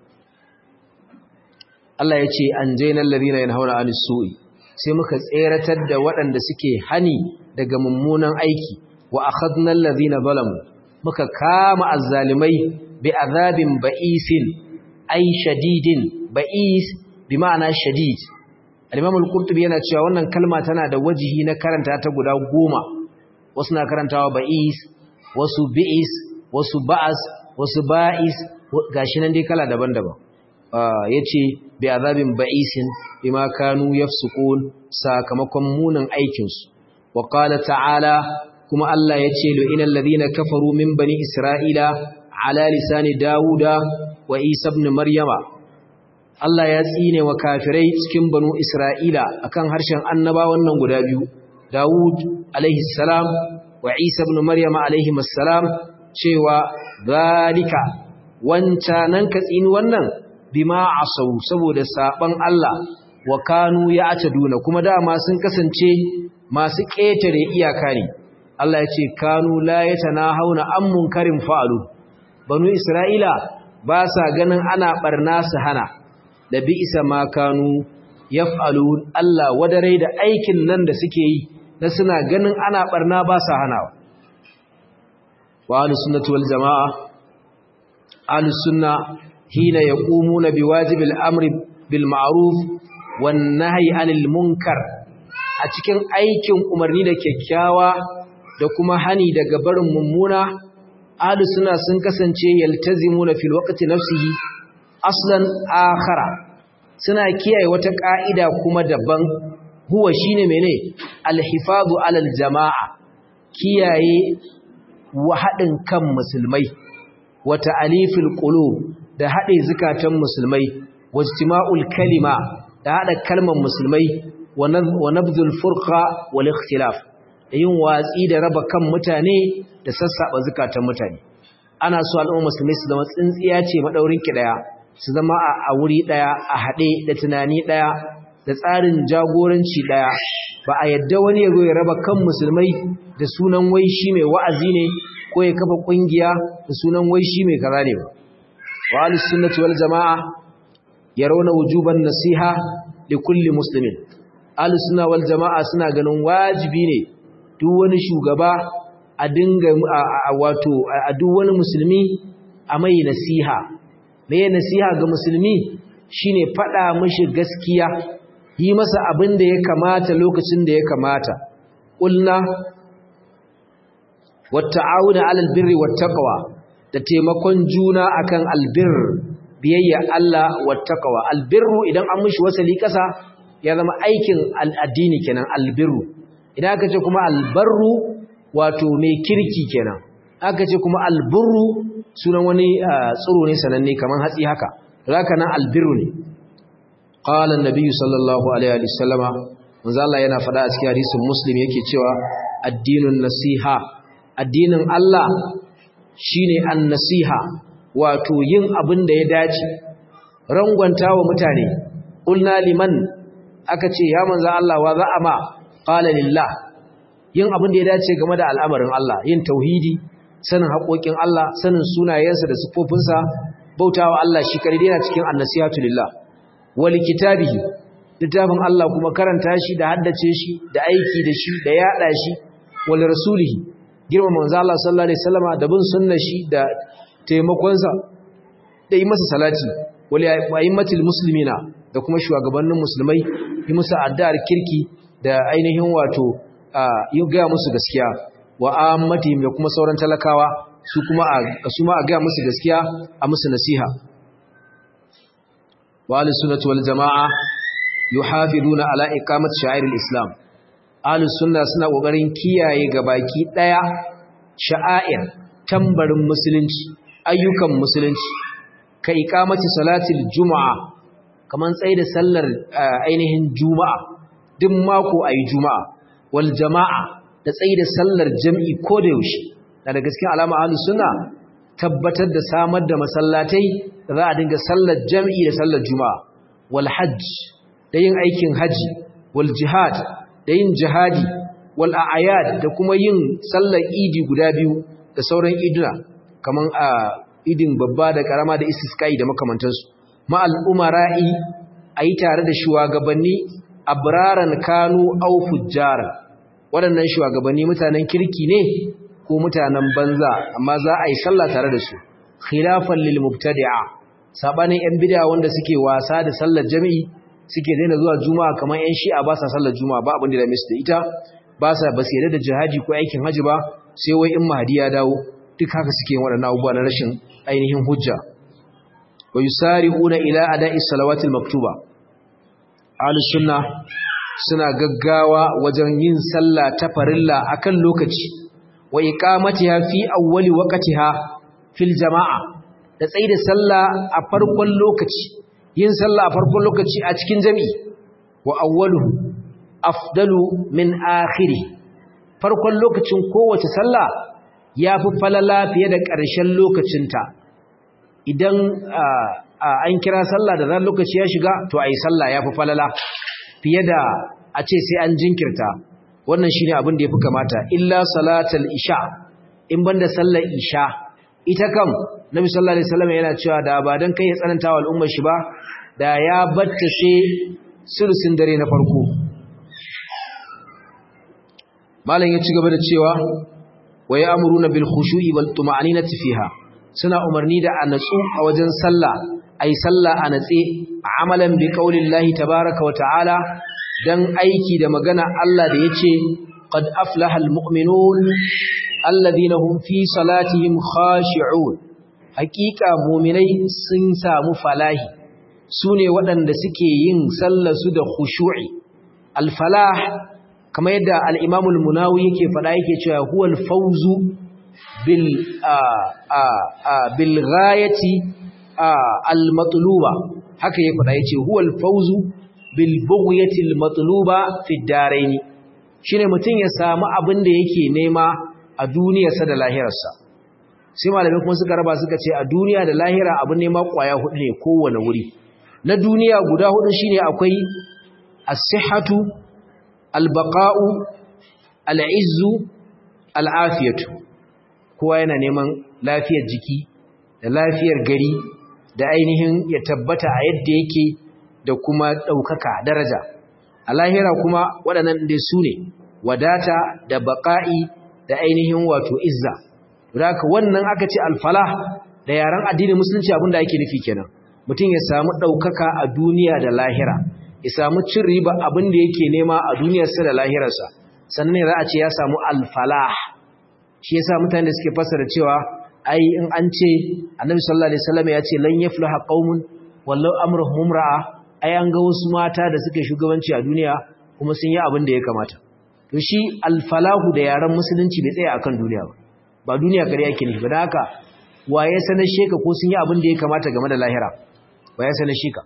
[SPEAKER 1] Allah ya ce an jainal ladina yanhauna anis su'i sai muka tseratar da waɗanda suke hani daga mummunan aiki wa akhadnal ladina zalamu muka kama azzalimai bi azabin ba'isin ay shadidin ba'is bi ma'ana shadid al-imam al-qurtubi yana cewa wannan kalma tana da wajihi na karanta ta guda goma wasu na karantawa ba'is wasu bi'is wasu ba'as wasu ba'is gashi nan dai kala daban-daban yace bi azabin ba'isin bima kanu yafsukun sakamakon munin aikin su wa qala ta'ala kuma Allah yace lu inal ladina kafaru min bani isra'ila ala lisani dauda wa isa ibn maryama Allah ya tsine wa kafirai cikin banu isra'ila akan harshen annabawan nan guda biyu Dawud alaihi salam wa Isa ibn maryama alaihi assalam cewa zalika wancanan katsini wannan bima asau saboda saban Allah wa kanu ya'taduna kuma dama sun kasance masu ƙetare iyaka ne Allah ya ce kanu la yatanahawna an munkarin fa'alu banu Isra'ila ba sa ganin ana barna su hana da bi'isa ma kanu yaf'alun Allah wadare da aikin nan da suke yi na suna ganin ana barna ba sa hanawa wa ahlus sunnati wal jamaa ahlus sunna hina yaqumuna biwajibil amri bil ma'ruf wan nahyi anil munkar a cikin aikin umarni da kyakkyawa da kuma hani daga barin mummuna ahlus sunna sun kasance yaltazimuna fil waqti nafsihi aslan akhara suna kiyaye wata ka'ida kuma daban huwa shine mene alhifadu alal jama'a kiyaye wa hadin kan musulmai wa ta'alifil qulub da hade zakatan musulmai wajtima'ul kalima da hada kalmar musulmai wa nabdhul furqa wal ikhtilaf yin watsi da raba kan mutane da sassaba zakatan mutane ana so al'umma musulmai su zama tsintsiya ce madaurin ki daya su zama a wuri daya a hade da tunani daya da tsarin jagoranci daya ba a yadda wani ya zo ya raba kan musulmai da sunan wai shi mai wa'azi ne ko ya kafa kungiya da sunan wai shi mai kaza ne ba wa ahlus sunnati wal jamaa yarawna wujuban nasiha li kulli muslimin ahlus sunna wal jamaa suna ganin wajibi ne duk wani shugaba a dinga wato a duk wani musulmi a mai nasiha me nasiha ga musulmi shine fada mishi gaskiya yi masa abin da ya kamata lokacin da ya kamata qulna watta'awuna 'alal birri wattaqwa da taimakon juna akan albir biyayya Allah wattaqwa albirru idan an mishi wasali kasa ya zama aikin al'addini kenan albirru idan aka ce kuma albarru wato mai kirki kenan aka ce kuma alburru sunan wani tsiro ne sananne kaman hatsi haka haka nan albirru ne qala an-nabi sallallahu alaihi wasallama manzo Allah yana faɗa a cikin hadisin muslim yake cewa addinun nasiha addinin Allah shine an-nasiha wato yin abin da ya dace rangwantawa mutane qulna liman aka ce ya manzo Allah wa za ama qala lillah yin abin da ya dace game da al'amarin Allah yin tauhidi sanin haƙoƙin Allah sanin sunayensa da sifofinsa bautawa Allah shi kare yana cikin an-nasihatu lillah wal kitabihi littafin Allah kuma karanta shi da haddace shi da aiki da shi da yada shi wal rasulihi girma manzo Allah sallallahu alaihi wasallama da bin sunnar shi da taimakon sa da yi masa salati wal a'immatil muslimina da kuma shugabannin musulmai yi musu addu'ar kirki da ainihin wato yi ga musu gaskiya wa ammatihim da kuma sauran talakawa su kuma a su ma a ga musu gaskiya a musu nasiha wa ahlus sunnati wal jamaa yuhafiduna ala iqamati sha'airil islam ahlus sunna suna kokarin kiyaye gabaki daya sha'air tambarin musulunci ayyukan musulunci ka iqamati salatil jumaa kaman tsaye da sallar ainihin juma'a duk mako ayi juma'a wal jamaa da tsaye da sallar jami'i ko da yaushe daga gaskiya alama ahlus sunna tabbatar da samar da masallatai da za a dinga sallar jami'i da sallar juma'a wal hajj da yin aikin haji wal jihad da yin jihadi wal a'yad da kuma yin sallar idi guda biyu da sauran iduna kaman a idin babba da karama da istisqai da makamantansu ma al umara'i ayi tare da shugabanni abraran kanu aw fujjaran waɗannan shugabanni mutanen kirki ne ko mutanen banza amma za a yi sallah tare da su khilafan lil mubtadi'a sabanin yan bid'a wanda suke wasa da sallar jami'i suke daina zuwa juma'a kamar yan shi'a ba sa sallar juma'a ba abin da da musu da ita ba sa ba sai da jihadi ko aikin haji ba sai wai in mahdi ya dawo duk haka suke yin waɗannan abubuwa na rashin ainihin hujja wa yusari'una ila ada'i salawatil maktuba ahlus sunna suna gaggawa wajen yin sallah ta farilla akan lokaci wa iqamatiha fi awwali waqtiha fil jama'a da tsaida sallah a farkon lokaci yin sallah a farkon lokaci a cikin jami'i wa awwaluhu afdalu min akhiri farkon lokacin kowace sallah yafi falala fiye da ƙarshen lokacinta idan an kira sallah da zan lokaci ya shiga to ayi sallah yafi falala fiye da a ce sai an jinkirta wannan shine abin da yafi kamata illa salatul isha in banda sallar isha ita kam nabi sallallahu alaihi wasallam yana cewa da ba dan kai ya tsananta wa al'ummar shi ba da ya batta sai sulusin dare na farko malam ya ci gaba da cewa wa ya'muruna bil khushu'i wal tuma'aninati fiha suna umarni da anatsu a wajen sallah ai sallah a natse amalan bi qaulillahi tabaaraka wa ta'ala dan aiki da magana Allah da yace qad aflaha almu'minun alladhina hum fi salatihim khashi'un haqiqa mu'minai sun samu falahi sune waɗanda suke yin sallar su da khushu'i al-falah kamar yadda al-imam al-munawi yake faɗa yake cewa huwal fawzu bil bil ghayati al-matluba haka yake faɗa yace huwal fawzu bil bughyati al-matluba fi ad-darain shine mutun ya samu abin da yake nema a duniyarsa da lahirarsa sai malamai kuma suka raba suka ce a duniya da lahira abin nema kwaya hudu ne kowane wuri na duniya guda hudu shine akwai as-sihhatu al-baqa'u al-izzu al-afiyatu kowa yana neman lafiyar jiki da lafiyar gari da ainihin ya tabbata a yadda yake da kuma ɗaukaka daraja a lahira kuma waɗannan dai su ne wadata da baƙa'i da ainihin wato izza haka wannan aka ce alfalah da yaren addinin musulunci abinda ake nufi kenan mutum ya samu ɗaukaka a duniya da lahira ya samu cin riba abin da yake nema a duniyarsa da lahirarsa sannan za a ce ya samu alfalah shi yasa mutane suke fassara cewa ai in an ce annabi sallallahu alaihi wasallam ya ce lan yaflaha qaumun wallau amruhum ra'a ai an ga wasu mata da suke shugabanci a duniya kuma sun yi abin da ya kamata to shi alfalahu da yaran musulunci bai tsaya akan duniya ba ba duniya kare yake nufi ba dan haka waye sanar sheka ko sun yi abin da ya kamata game da lahira waye sanar sheka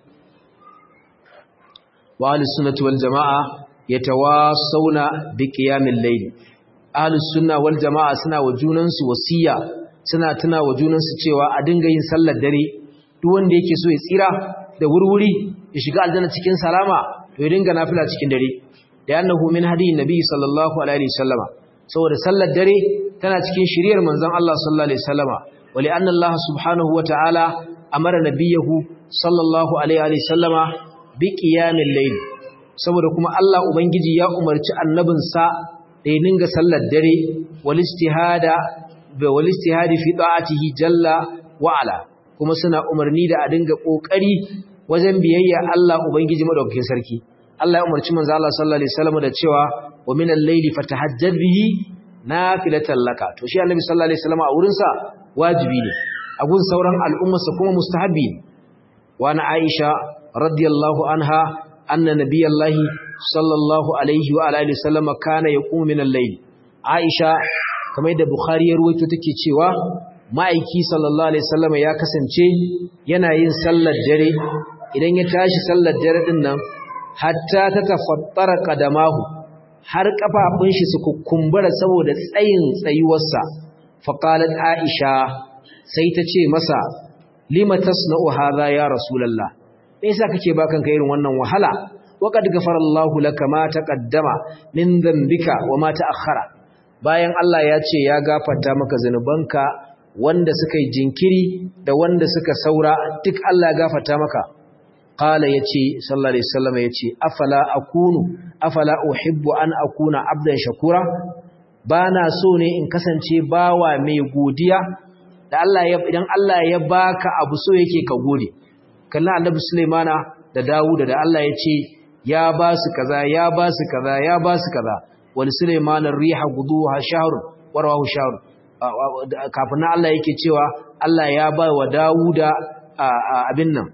[SPEAKER 1] wa ahlus sunnati wal jamaa yatawassawna bi qiyamil layl ahlus sunna wal jamaa suna wa junansu wasiya suna tuna wa junansu cewa a dinga yin sallar dare duk wanda yake so ya tsira da wurwuri ya shiga aljanna cikin salama to ya dinga nafila cikin dare da annahu min hadiyin nabi sallallahu alaihi wasallama saboda sallar dare tana cikin shiriyar manzon Allah sallallahu alaihi wasallama wa li anna Allah subhanahu wa ta'ala amara nabiyahu sallallahu alaihi wasallama bi qiyamil layl saboda kuma Allah ubangiji ya umarci annabinsa da ya dinga sallar dare wal istihada wal istihadi fi ta'atihi jalla wa ala kuma suna umarni da a dinga kokari wajen biyayya Allah ubangiji madaukakin sarki Allah ya umarci manzo Allah sallallahu alaihi wasallam da cewa wa minal layli fatahajjad bihi nafilatan laka to shi annabi sallallahu alaihi wasallam a wurin sa wajibi ne a gun sauran al'ummarsa kuma mustahabi ne wa na Aisha radiyallahu anha anna nabiyallahi sallallahu alaihi wa alihi wasallam kana yaqumu minal layli Aisha kamar da Bukhari ya ruwaito take cewa ma'aiki sallallahu alaihi wasallam ya kasance yana yin sallar dare idan ya tashi sallar dare din nan hatta ta tafattara qadamahu har kafafun shi su kumbura saboda tsayin tsayuwarsa fa qalat aisha sai ta ce masa lima tasna'u hadha ya rasulullah me yasa kake ba kanka irin wannan wahala waqad ghafarallahu laka ma taqaddama min dhanbika wa ma ta'akhkhara bayan Allah ya ce ya gafarta maka zanubanka wanda suka yi jinkiri da wanda suka saura duk Allah ya gafarta maka qala yace sallallahu alaihi wasallam yace afala akunu afala uhibbu an akuna abdan shakura bana so ne in kasance bawa mai godiya da Allah ya idan Allah ya baka abu so yake ka gode kallon annabi Sulaimana da Dawud da Allah yace ya ba su kaza ya ba su kaza ya ba su kaza wal Sulaimanar riha guduha shahr warahu shahr kafin Allah yake cewa Allah ya ba wa Dawuda abin nan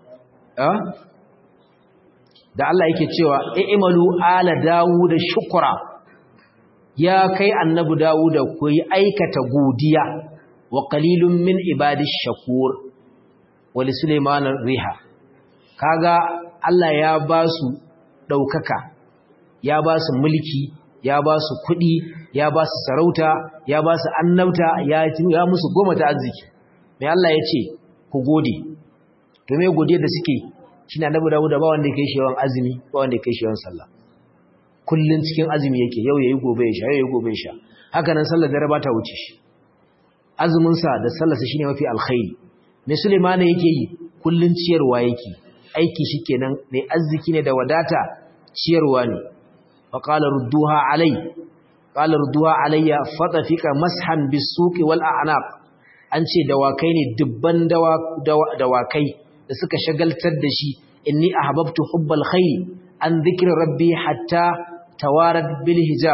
[SPEAKER 1] da Allah yake cewa i'malu ala Dawuda shukra ya kai annabi Dawuda ku yi aikata godiya wa qalilun min ibadish shakur wa li Sulaiman riha kaga Allah ya ba su daukaka ya ba su mulki ya ba su kuɗi ya ba su sarauta ya ba su annabta ya ya musu goma ta arziki mai Allah ya ce ku gode to me godiya da suke shine annabi Dawud ba wanda yake shi yawan azumi ba wanda yake shi yawan sallah kullun cikin azumi yake yau yayi gobe ya sha yau yayi gobe ya sha haka nan sallar dare ba ta wuce shi azumin sa da sallar sa shine mafi alkhairi me Sulaiman yake yi kullun ciyarwa yake aiki shikenan mai arziki ne da wadata ciyarwa ne fa qala rudduha alai qala rudduha alayya fatafika mashan bisuqi wal a'naq an ce dawakai ne dubban dawakai da suka shagaltar da shi inni ahbabtu hubbal khair an dhikri rabbi hatta tawarat bil hijab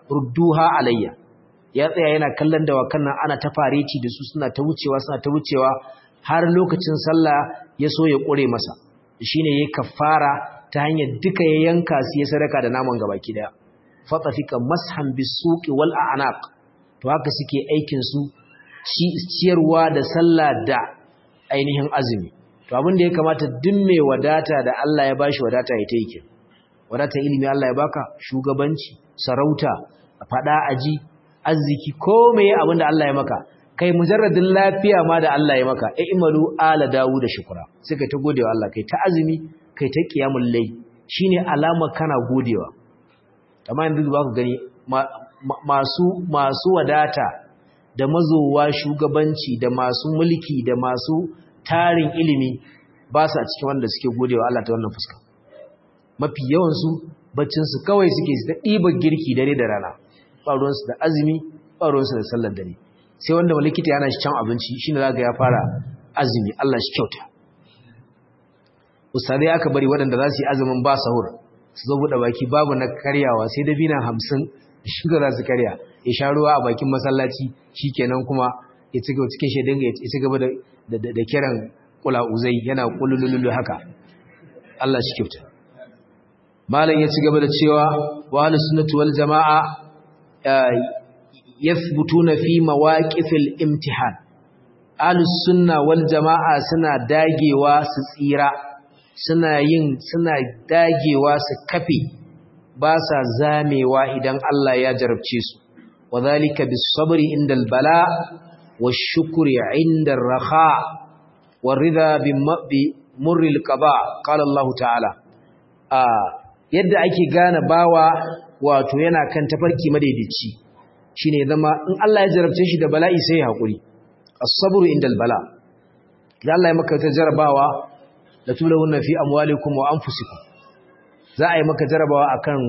[SPEAKER 1] rudduha alayya ya tsaya yana kallon dawakan nan ana ta fareti da su suna ta wucewa suna ta wucewa har lokacin sallah ya so ya kure masa shine yayi kafara ta hanyar duka ya yanka su ya sadaka da naman gabaki daya fatafika mashan bisuqi wal a'naq to haka suke aikin su ciyarwa da sallah da ainihin azumi to abin da ya kamata duk mai wadata da Allah ya bashi wadata ya take wadata ilimi Allah ya baka shugabanci sarauta fada aji arziki komai abin da Allah ya maka kai mujarradin lafiya ma da Allah ya maka e imalu ala dawud da shukura sai kai ta godewa Allah kai ta azumi kai ta qiyamul layl shine alama kana godewa amma yanzu ba ku gani masu masu wadata da mazowa shugabanci da masu mulki da masu tarin ilimi ba su a cikin wanda suke godewa Allah ta wannan fuska mafi yawan su baccin su kawai suke su ta ɗiba girki dare da rana ba ruwan su da azumi ba ruwan su da sallar dare sai wanda likita yana shi can abinci shine zaka ya fara azumi Allah shi kyauta ustadai aka bari waɗanda za su yi azumin ba sahur su zo buɗe baki babu na karyawa sai da bina hamsin shuga za su karya ya sha ruwa a bakin masallaci shikenan kuma ya ci gaba cikin shedin ya ci gaba da da kiran kula uzai yana kulululu haka Allah shi kyauta malam ya ci gaba da cewa wa ahlus sunnati wal jamaa yathbutuna fi mawaqifil imtihan ahlus sunna wal jamaa suna dagewa su tsira suna yin suna dagewa su kafe ba sa zamewa idan Allah ya jarabce su wadhalika bis-sabri indal bala wash-shukri inda ar-raha war-ridha bi murril qada qala Allah ta'ala a yadda ake gane bawa wato yana kan tafarki madaidaici shine zama in Allah ya jarabce shi da bala'i sai hakuri as-sabru indal bala idan Allah ya maka ta jarabawa la tulawunna fi amwalikum wa anfusikum za a yi maka jarabawa akan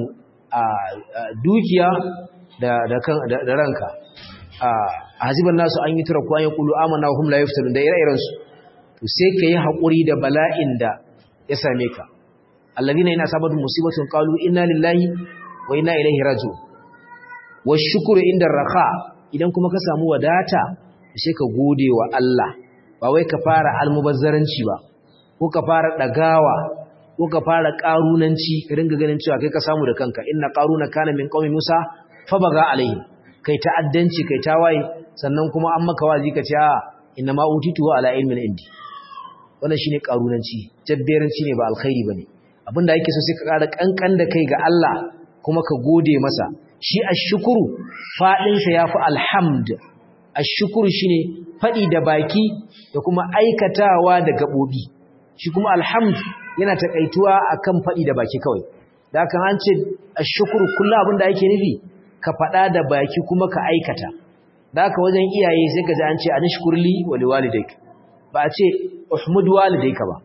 [SPEAKER 1] dukiya da da kan da ranka a haziban nasu an yi tura ko an yi qulu amanna hum la yaftarun da ire-iren su to sai kai hakuri da bala'in da ya same ka alladhina in asabatu musibatun qalu inna lillahi wa inna ilaihi raji'un washukuru inda raha idan kuma ka samu wadata sai ka gode wa Allah ba wai ka fara almubazzaranci ba ko ka fara dagawa ko ka fara karunanci ka dinga ganin cewa kai ka samu da kanka inna qaruna kana min qaumi musa fabaga alaihi kai ta'addanci kai tawaye sannan kuma an maka wazi ka ce a inna ma utitu ala ilmin indi wannan shine karunanci jabberanci ne ba alkhairi bane abinda yake so sai ka ƙara kankan da kai ga Allah kuma ka gode masa shi ashkuru fadin sa yafi alhamd ashkuru shine fadi da baki da kuma aikatawa da gabobi shi kuma alhamd yana takaituwa akan fadi da baki kawai da kan an ce ashkuru kullu abinda yake nufi ka fada da baki kuma ka aikata da haka wajen iyaye sai ka ji an ce anashkurli wa liwalidayk ba a ce uhmud walidayka ba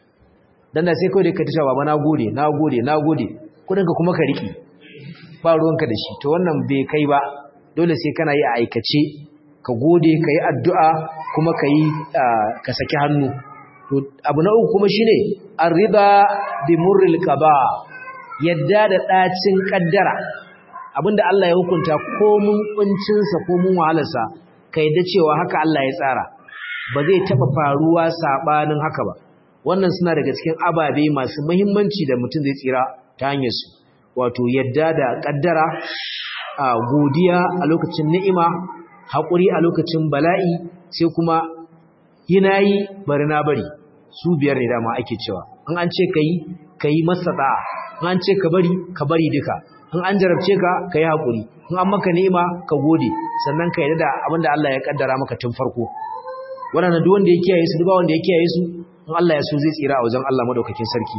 [SPEAKER 1] dan da sai kawai da ka tace baba nagode nagode nagode kudin ka kuma ka riki ba ruwanka da shi to wannan bai kai ba dole sai kana yi a aikace ka gode ka yi addu'a kuma ka yi ka saki hannu to abu na uku kuma shine arriba bi murril qada yadda da dacin kaddara abinda Allah ya hukunta ko mun kuncin sa ko mun wahalarsa ka yadda cewa haka Allah ya tsara ba zai taba faruwa sabanin haka ba wannan suna daga cikin ababe masu muhimmanci da mutum zai tsira ta hanyar su wato yadda da kaddara a godiya a lokacin ni'ima haƙuri a lokacin bala'i sai kuma yinayi bari na bari su biyar ne dama ake cewa in an ce kai kai masa da'a in an ce ka bari ka bari duka in an jarabce ka kai haƙuri in an maka ni'ima ka gode sannan ka yarda da abinda Allah ya kaddara maka tun farko wannan duk wanda ya kiyaye su duk wanda ya kiyaye su in Allah ya so zai tsira a wajen Allah madaukakin sarki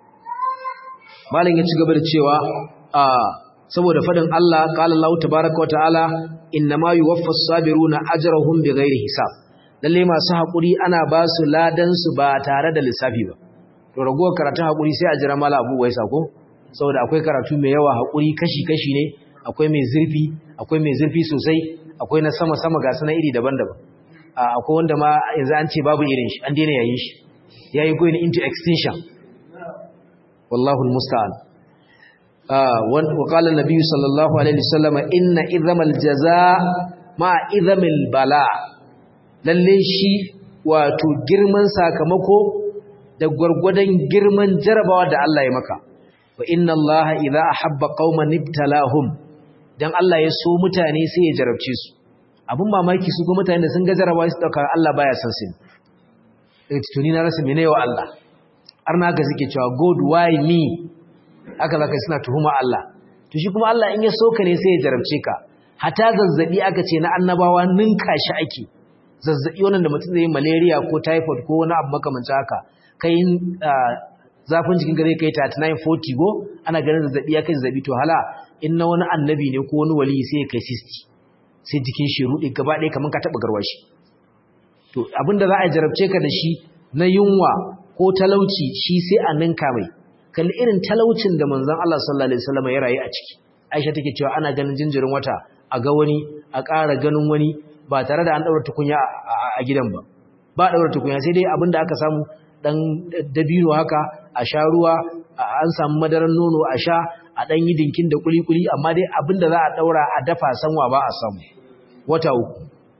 [SPEAKER 1] malam ya ci gaba da cewa a saboda fadin Allah qala Allah tabaaraka wa ta'ala innama yuwaffas sabiruna ajrahum bighairi hisab lalle masu hakuri ana ba su ladan su ba tare da lissafi ba to ragowar karatun hakuri sai a jira mala Abu Waisa ko saboda akwai karatu mai yawa hakuri kashi kashi ne akwai mai zurfi akwai mai zurfi sosai akwai na sama sama ga sanan iri daban-daban akwai wanda ma yanzu an ce babu irin shi an daina yayin shi yayi going into extinction wallahu almusta'an wa qala an-nabi sallallahu alaihi wasallam inna idhamal jazaa ma idhamil bala lalle shi wato girman sakamako da gurgurdan girman jarabawa da Allah ya maka wa inna allaha idha ahabba qauman ibtalahum dan Allah ya so mutane sai ya jarabce su abun mamaki su ga mutane da sun ga jarabawa su dauka Allah baya son su eh tuni na rasa mene wa Allah arna ga suke cewa god why me aka zaka suna tuhuma Allah to shi kuma Allah in ya so ka ne sai ya jarabce ka hata zazzabi aka ce na annabawa ninka shi ake zazzabi wannan da mutum zai yi malaria ko typhoid ko wani abu makamancin haka kai zafin jikin gare kai thirty-nine forty go ana ganin zazzabi ya kai zazzabi to hala in na wani annabi ne ko wani wali sai ya kai sixty sai jikin shi rudi gaba ɗaya kaman ka taba garwashi to abinda za a jarabce ka da shi na yunwa ko talauci shi sai a ninka mai kalli irin talaucin da manzon Allah sallallahu alaihi wasallam ya rayu a ciki Aisha take cewa ana ganin jinjirin wata a ga wani a ƙara ganin wani ba tare da an daura tukunya a gidan ba ba daura tukunya sai dai abinda aka samu dan dabino haka a sha ruwa an samu madaran nono a sha a dan yi dinkin da kuli-kuli amma dai abinda za a daura a dafa sanwa ba a samu wata uku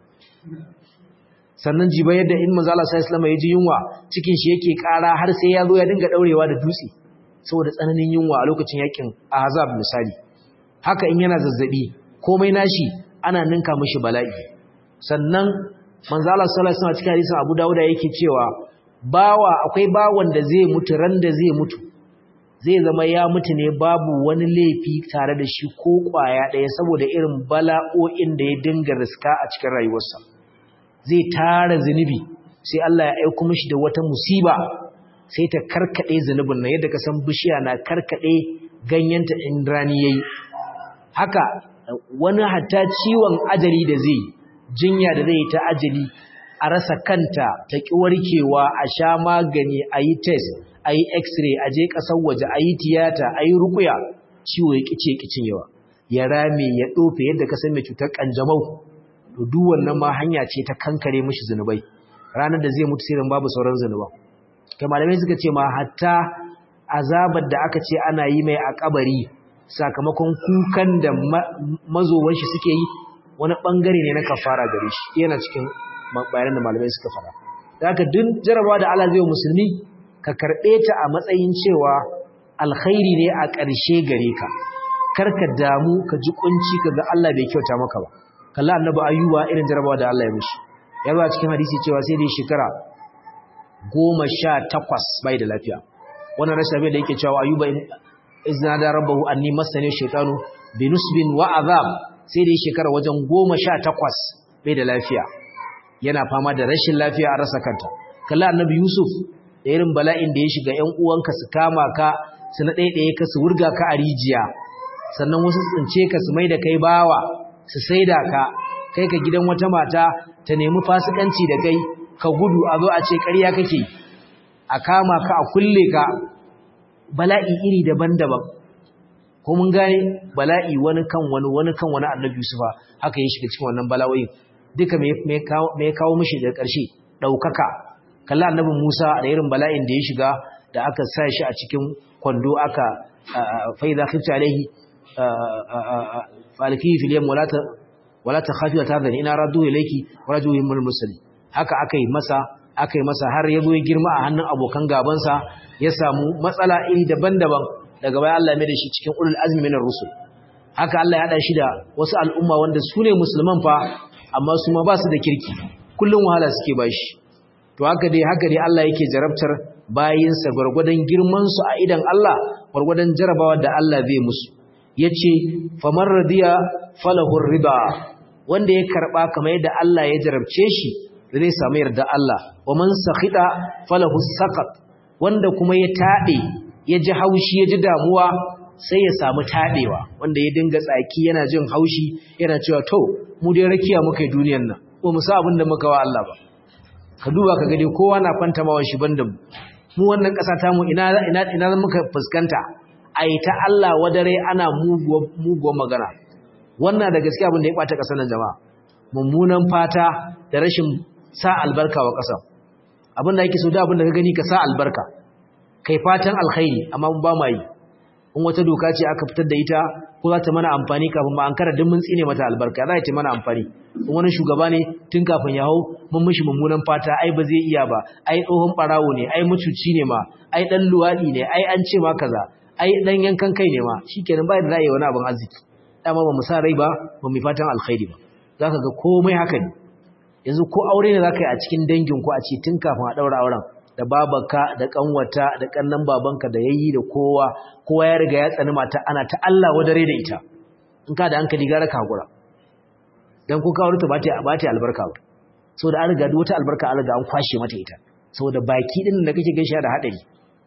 [SPEAKER 1] sannan jiba yadda in manzo Allah sallallahu alaihi wasallam ya ji yunwa cikin shi yake ƙara har sai ya zo ya dinga daurewa da dutse saboda tsananin yunwa a lokacin yakin Ahzab misali haka in yana zazzabi komai nashi ana ninka mishi bala'i sannan manzo Allah sallallahu alaihi wasallam cikin hadisin Abu Dawud yake cewa bawa akwai bawan da zai mutu ran da zai mutu zai zama ya mutu ne babu wani laifi tare da shi ko kwaya daya saboda irin bala'o'in da ya dinga riska a cikin rayuwarsa zai tara zinubi sai Allah ya aika mishi da wata musiba sai ta karkade zinubin nan yadda ka san bishiya na karkade ganyenta in rani yayi haka wani hatta ciwon ajali da zai jinya da zai ta ajali a rasa kanta ta ki warkewa a sha magani a yi test a yi x-ray a je ƙasar waje a yi tiyata a yi rukuya ciwo ya kice kicin yawa ya rame ya ɗofe yadda ka san mai cutar ƙanjamau to duk wannan ma hanya ce ta kankare mishi zunubai ranar da zai mutu sai babu sauran zunuba kai malamai suka ce ma hatta azabar da aka ce ana yi mai a kabari sakamakon kukan da mazowan shi suke yi wani bangare ne na kafara gare shi yana cikin bayanan da malamai suka fara da haka duk jarabawa da Allah zai musulmi ka karbe ta a matsayin cewa alkhairi ne a ƙarshe gare ka karka damu ka ji kunci kaga Allah bai kyauta maka ba kalla annabi ayyuba irin jarabawa da Allah ya mishi ya zo a cikin hadisi cewa sai dai shekara goma sha takwas bai da lafiya wannan rashin lafiya da yake cewa ayyuba izna da rabbahu anni masani shaytanu binusbin wa azab sai dai shekara wajen goma sha takwas bai da lafiya yana fama da rashin lafiya a rasa kanta kalla annabi yusuf da irin bala'in da ya shiga ƴan uwanka su kama ka su na ɗaiɗaye ka su wurga ka a rijiya sannan wasu tsince ka su mai da kai bawa su saida ka kai ka gidan wata mata ta nemi fasikanci da kai ka gudu a zo a ce ƙarya kake a kama ka a kulle ka bala'i iri daban-daban ko mun gane bala'i wani kan wani wani kan wani annabi Yusufa haka ya shiga cikin wannan bala'o'i duka me me kawo mishi da ƙarshe daukaka kalla annabi Musa da irin bala'in da ya shiga da aka sa shi a cikin kwando aka fa idza khifta alaihi falki fil yam wala ta wala takhafi wa tadhani ina raddu ilayki wa rajuhum min muslim haka akai masa akai masa har yazo ya girma a hannun abokan gabansa ya samu matsala iri daban-daban daga baya Allah ya mai da shi cikin ulul azmi minar rusul haka Allah ya hada shi da wasu al'umma wanda su ne musulman fa amma su ma ba su da kirki kullun wahala suke bashi to haka dai haka dai Allah yake jarabtar bayinsa gurgudan girman su a idan Allah gurgudan jarabawa da Allah zai musu yace famar radiya falahu riba wanda ya karba kamar yadda Allah ya jarabce shi zai samu yarda Allah wa man sakhita falahu saqat wanda kuma ya tabe ya ji haushi ya ji damuwa sai ya samu tabewa wanda ya dinga tsaki yana jin haushi yana cewa to mu dai rakiya muka yi duniyar nan ko mu sa abin da muka wa Allah ba ka duba ka gade kowa na fantamawa shi banda mu mu wannan ƙasa ta mu ina ina ina muka fuskanta ai ta Allah wadare ana muguwa muguwa magana wannan da gaskiya abin da ya bata ƙasar nan jama'a mummunan fata da rashin sa albarka wa ƙasa abin da yake so da abin da ka gani ka sa albarka kai fatan alkhairi amma mun ba mu yi in wata doka ce aka fitar da ita ko za ta mana amfani kafin ma an kara duk mun tsine mata albarka za ta mana amfani in wani shugaba ne tun kafin ya hau mun mishi mummunan fata ai ba zai iya ba ai tsohon barawo ne ai mucuci ne ma ai dan luwadi ne ai an ce ma kaza ai dan yankan kai ne ma shikenan ba da za a yi wani abin arziki dama ba mu sa rai ba ba mu fatan alkhairi ba zaka ga komai haka ne yanzu ko aure ne zaka yi a cikin dangin ku a ce tun kafin a daura auren da babanka da kanwata da kannan babanka da yayi da kowa kowa ya riga ya tsani mata ana ta Allah wadare da ita in ka da hankali gara ka hakura dan ko ka aure ta ba ta ba ta albarka ba saboda an riga duk wata albarka an riga an kwashe mata ita saboda baki din da kake gaishe da hadari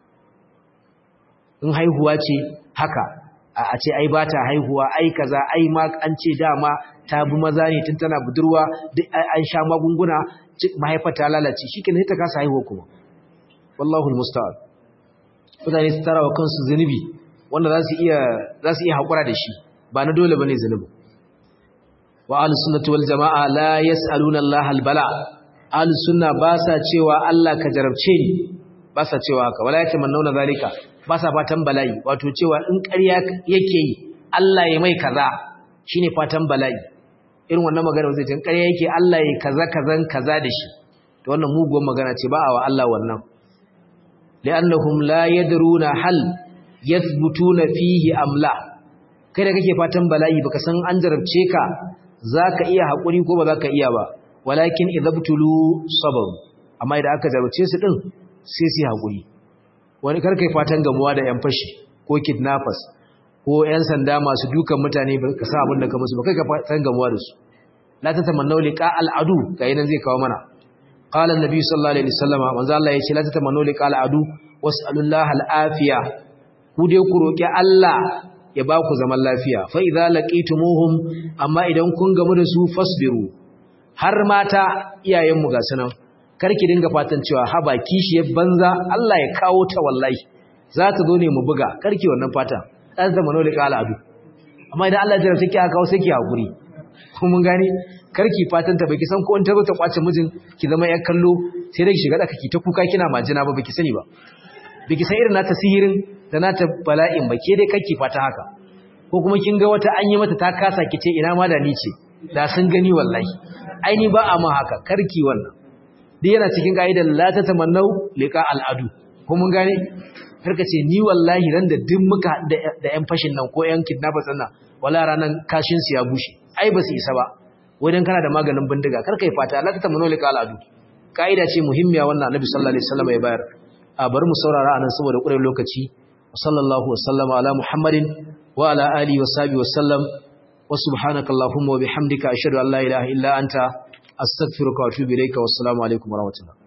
[SPEAKER 1] in haihuwa ce haka a ce ai ba ta haihuwa ai kaza ai ma an ce dama ta bi maza ne tun tana budurwa duk an sha magunguna mahaifa ta lalace shikenan sai ta kasa haihuwa kuma wallahu almusta'an mutane su tara wa kansu zunubi wanda za su iya za su iya hakura da shi ba na dole bane zunubi wa ahlus sunnati wal jamaa la yasaluna Allah albala ahlus sunna ba sa cewa Allah ka jarabce ni ba sa cewa haka wala yatamannuna zalika ba sa fatan bala'i wato cewa in ƙarya yake yi Allah ya mai kaza shine fatan bala'i irin wannan magana zai tin ƙarya yake Allah ya kaza kazan kaza da shi to wannan muguwar magana ce ba a wa Allah wannan li'annahum la yadruna hal yathbutuna fihi am la kai da kake fatan bala'i baka san an jarabce ka zaka iya hakuri ko ba zaka iya ba walakin idabtulu sabr amma idan aka jarabce su din sai su hakuri wani karkai fatan gamuwa da yan fashi ko kidnappers ko yan sanda masu dukan mutane baka san abin da ka musu ba kai ka fatan gamuwa da su la tatamannu liqa al-adu kai nan zai kawo mana قال النبي صلى الله عليه وسلم manzo Allah yace la tatamannu liqal adu was'alullaha al'afiya ku dai ku roki Allah ya ba ku zaman lafiya fa idza laqitumuhum amma idan kun gamu da su fasbiru har mata iyayen mu ga sunan karki dinga fatan cewa haba kishi banza Allah ya kawo ta wallahi za ta zo ne mu buga karki wannan fata la tatamannu liqal adu amma idan Allah ya jira take aka kawo sai ki hakuri ko mun gane karki fatan ta baki san ko in ta zo ta kwace mijin ki zama yar kallo sai dai ki shiga daka ki ta kuka kina majina ba baki sani ba baki san irin nata sihirin da nata bala'in ba ke dai kake fata haka ko kuma kin ga wata an yi mata ta kasa kice ina ma da ni ce da sun gani wallahi ai ni ba a ma haka karki wannan dai yana cikin kaidar la tatamannau liqa al'adu ko mun gane karka ce ni wallahi ran da duk muka da yan fashin nan ko yan kidnappers nan wala ranan kashin su ya bushe ai ba su isa ba wajen kana da maganin bindiga kar kai fata la tatamanu lika al'adu kaida ce muhimmiya wannan annabi sallallahu alaihi wasallam ya bayar a bari mu saurara anan saboda ƙurar lokaci sallallahu wasallama ala muhammadin wa ala alihi wa sahbihi wasallam wa subhanakallahumma wa bihamdika ashhadu an la ilaha illa anta astaghfiruka wa atubu ilayka wassalamu alaikum wa rahmatullah